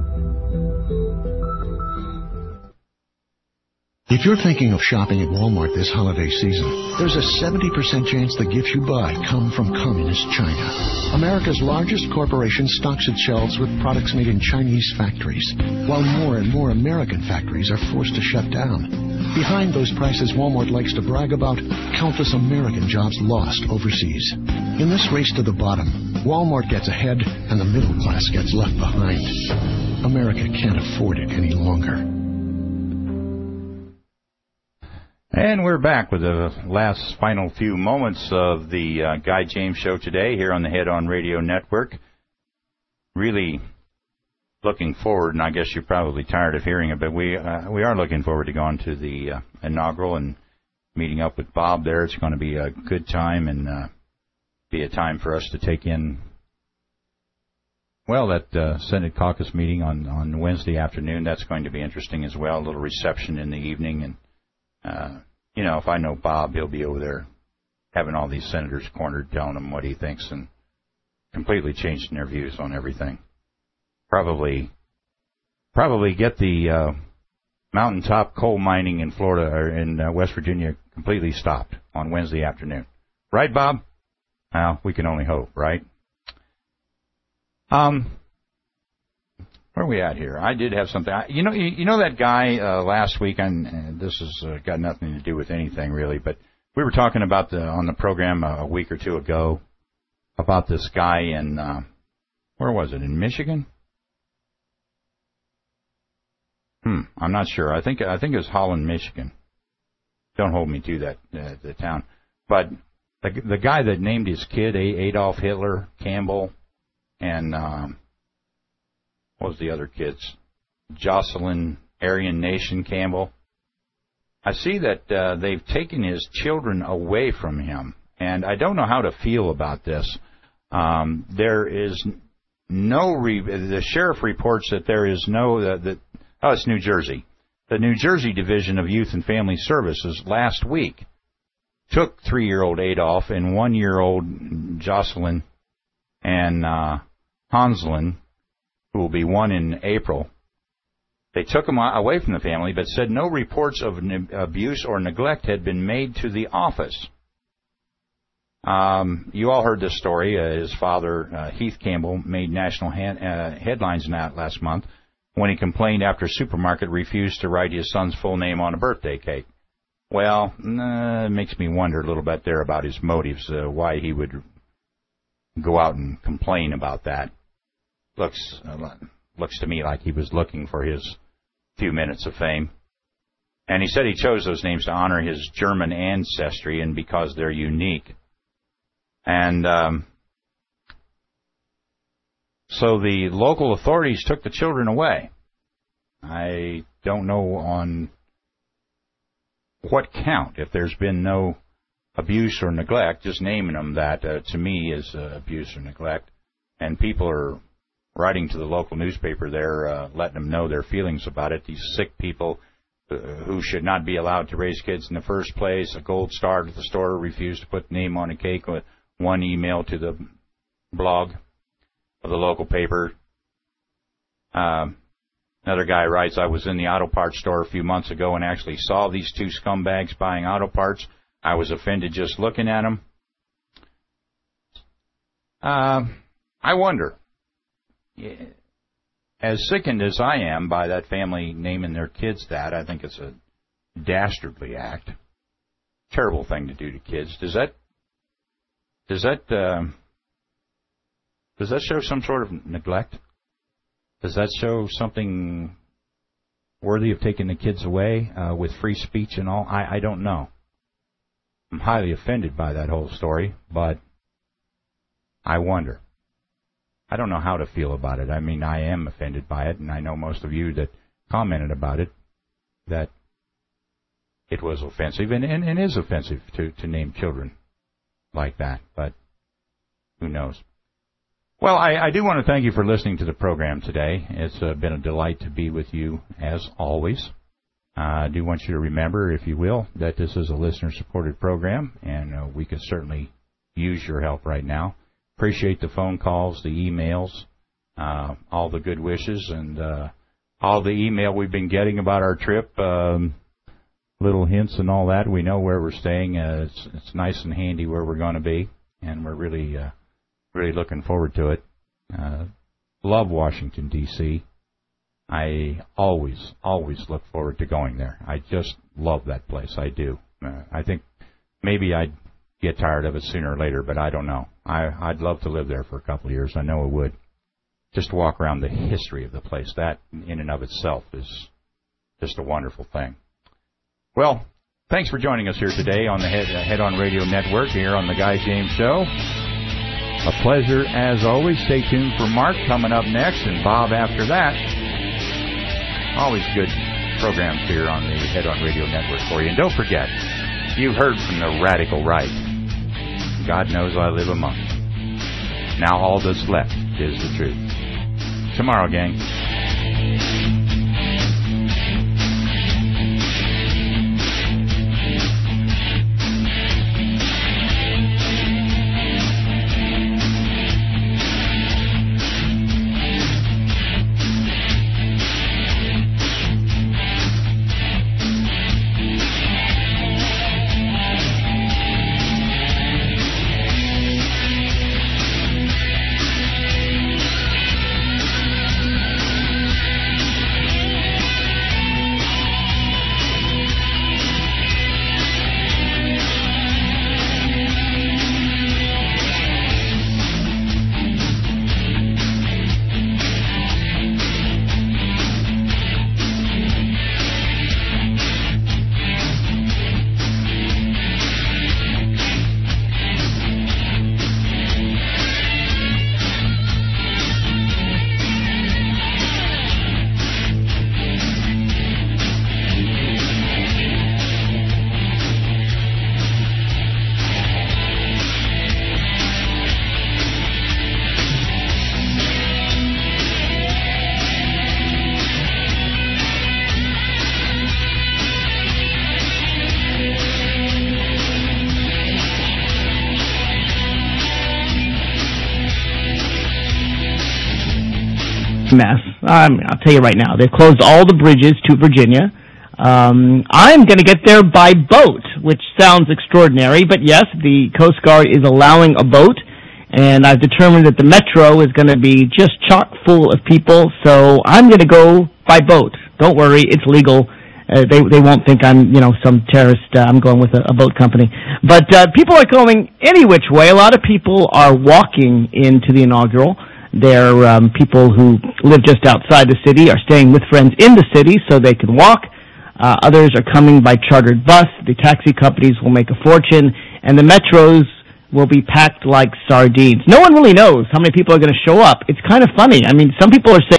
If you're thinking of shopping at Walmart this holiday season, there's a 70% chance the gifts you buy come from Communist China. America's largest corporation stocks its shelves with products made in Chinese factories, while more and more American factories are forced to shut down. Behind those prices, Walmart likes to brag about countless American jobs lost overseas. In this race to the bottom, Walmart gets ahead and the middle class gets left behind. America can't afford it any longer. And we're back with the last final few moments of the Guy James Show today here on the Head On Radio Network. Really looking forward, and I guess you're probably tired of hearing it, but we are looking forward to going to the inaugural and meeting up with Bob there. It's going to be a good time and be a time for us to take in, well, that Senate caucus meeting on Wednesday afternoon. That's going to be interesting as well, a little reception in the evening. And if I know Bob, he'll be over there having all these senators cornered, telling them what he thinks and completely changing their views on everything. Probably get the mountaintop coal mining in Florida or in West Virginia completely stopped on Wednesday afternoon. Right, Bob? Well, we can only hope, right? Where are we at here? I did have something. You know that guy last week, and this has got nothing to do with anything really, but we were talking about on the program a week or two ago about this guy in where was it? In Michigan? I'm not sure. I think it was Holland, Michigan. Don't hold me to that the town, but the guy that named his kid Adolf Hitler Campbell, and what was the other kids? Jocelyn Aryan Nation Campbell. I see that they've taken his children away from him, and I don't know how to feel about this. There is no. The sheriff reports that there is no. It's New Jersey. The New Jersey Division of Youth and Family Services last week took 3-year-old Adolf and 1-year-old Jocelyn and Hanslin, who will be 1 in April. They took him away from the family, but said no reports of abuse or neglect had been made to the office. You all heard this story. His father, Heath Campbell, made national headlines last month when he complained after a supermarket refused to write his son's full name on a birthday cake. Well, it makes me wonder a little bit there about his motives, why he would go out and complain about that. Looks to me like he was looking for his few minutes of fame. And he said he chose those names to honor his German ancestry and because they're unique. And so the local authorities took the children away. I don't know on what count, if there's been no abuse or neglect. Just naming them that, to me, is abuse or neglect. And people are writing to the local newspaper there, letting them know their feelings about it. These sick people who should not be allowed to raise kids in the first place. A gold star at the store refused to put the name on a cake. With one email to the blog of the local paper. Another guy writes, I was in the auto parts store a few months ago and actually saw these two scumbags buying auto parts. I was offended just looking at them. I wonder, as sickened as I am by that family naming their kids that, I think it's a dastardly act. Terrible thing to do to kids. Does that show some sort of neglect? Does that show something worthy of taking the kids away with free speech and all? I don't know. I'm highly offended by that whole story, but I wonder. I don't know how to feel about it. I mean, I am offended by it, and I know most of you that commented about it, that it was offensive, and is offensive to name children like that, but who knows? Well, I do want to thank you for listening to the program today. It's been a delight to be with you, as always. I do want you to remember, if you will, that this is a listener-supported program, and we could certainly use your help right now. Appreciate the phone calls, the emails, all the good wishes, and all the email we've been getting about our trip, little hints and all that. We know where we're staying. It's nice and handy where we're going to be, and we're really looking forward to it. Love Washington, D.C. I always look forward to going there. I just love that place. I do. I think maybe I'd get tired of it sooner or later, but I don't know. I'd love to live there for a couple of years. I know I would. Just to walk around the history of the place. That, in and of itself, is just a wonderful thing. Well, thanks for joining us here today on the Head On Radio Network, here on the Guy James Show. A pleasure, as always. Stay tuned for Mark coming up next, and Bob after that. Always good programs here on the Head On Radio Network for you. And don't forget, you heard from the radical right. God knows I live among them. Now all that's left is the truth. Tomorrow, gang. Mess. I'll tell you right now, they've closed all the bridges to Virginia. I'm going to get there by boat, which sounds extraordinary, but yes, the Coast Guard is allowing a boat, and I've determined that the metro is going to be just chock full of people, so I'm going to go by boat. Don't worry, it's legal. They won't think I'm, some terrorist. I'm going with a boat company. But people are going any which way. A lot of people are walking into the inaugural. They're people who live just outside the city are staying with friends in the city so they can walk. Others are coming by chartered bus. The taxi companies will make a fortune, and the metros will be packed like sardines. No one really knows how many people are going to show up. It's kind of funny. I mean, some people are saying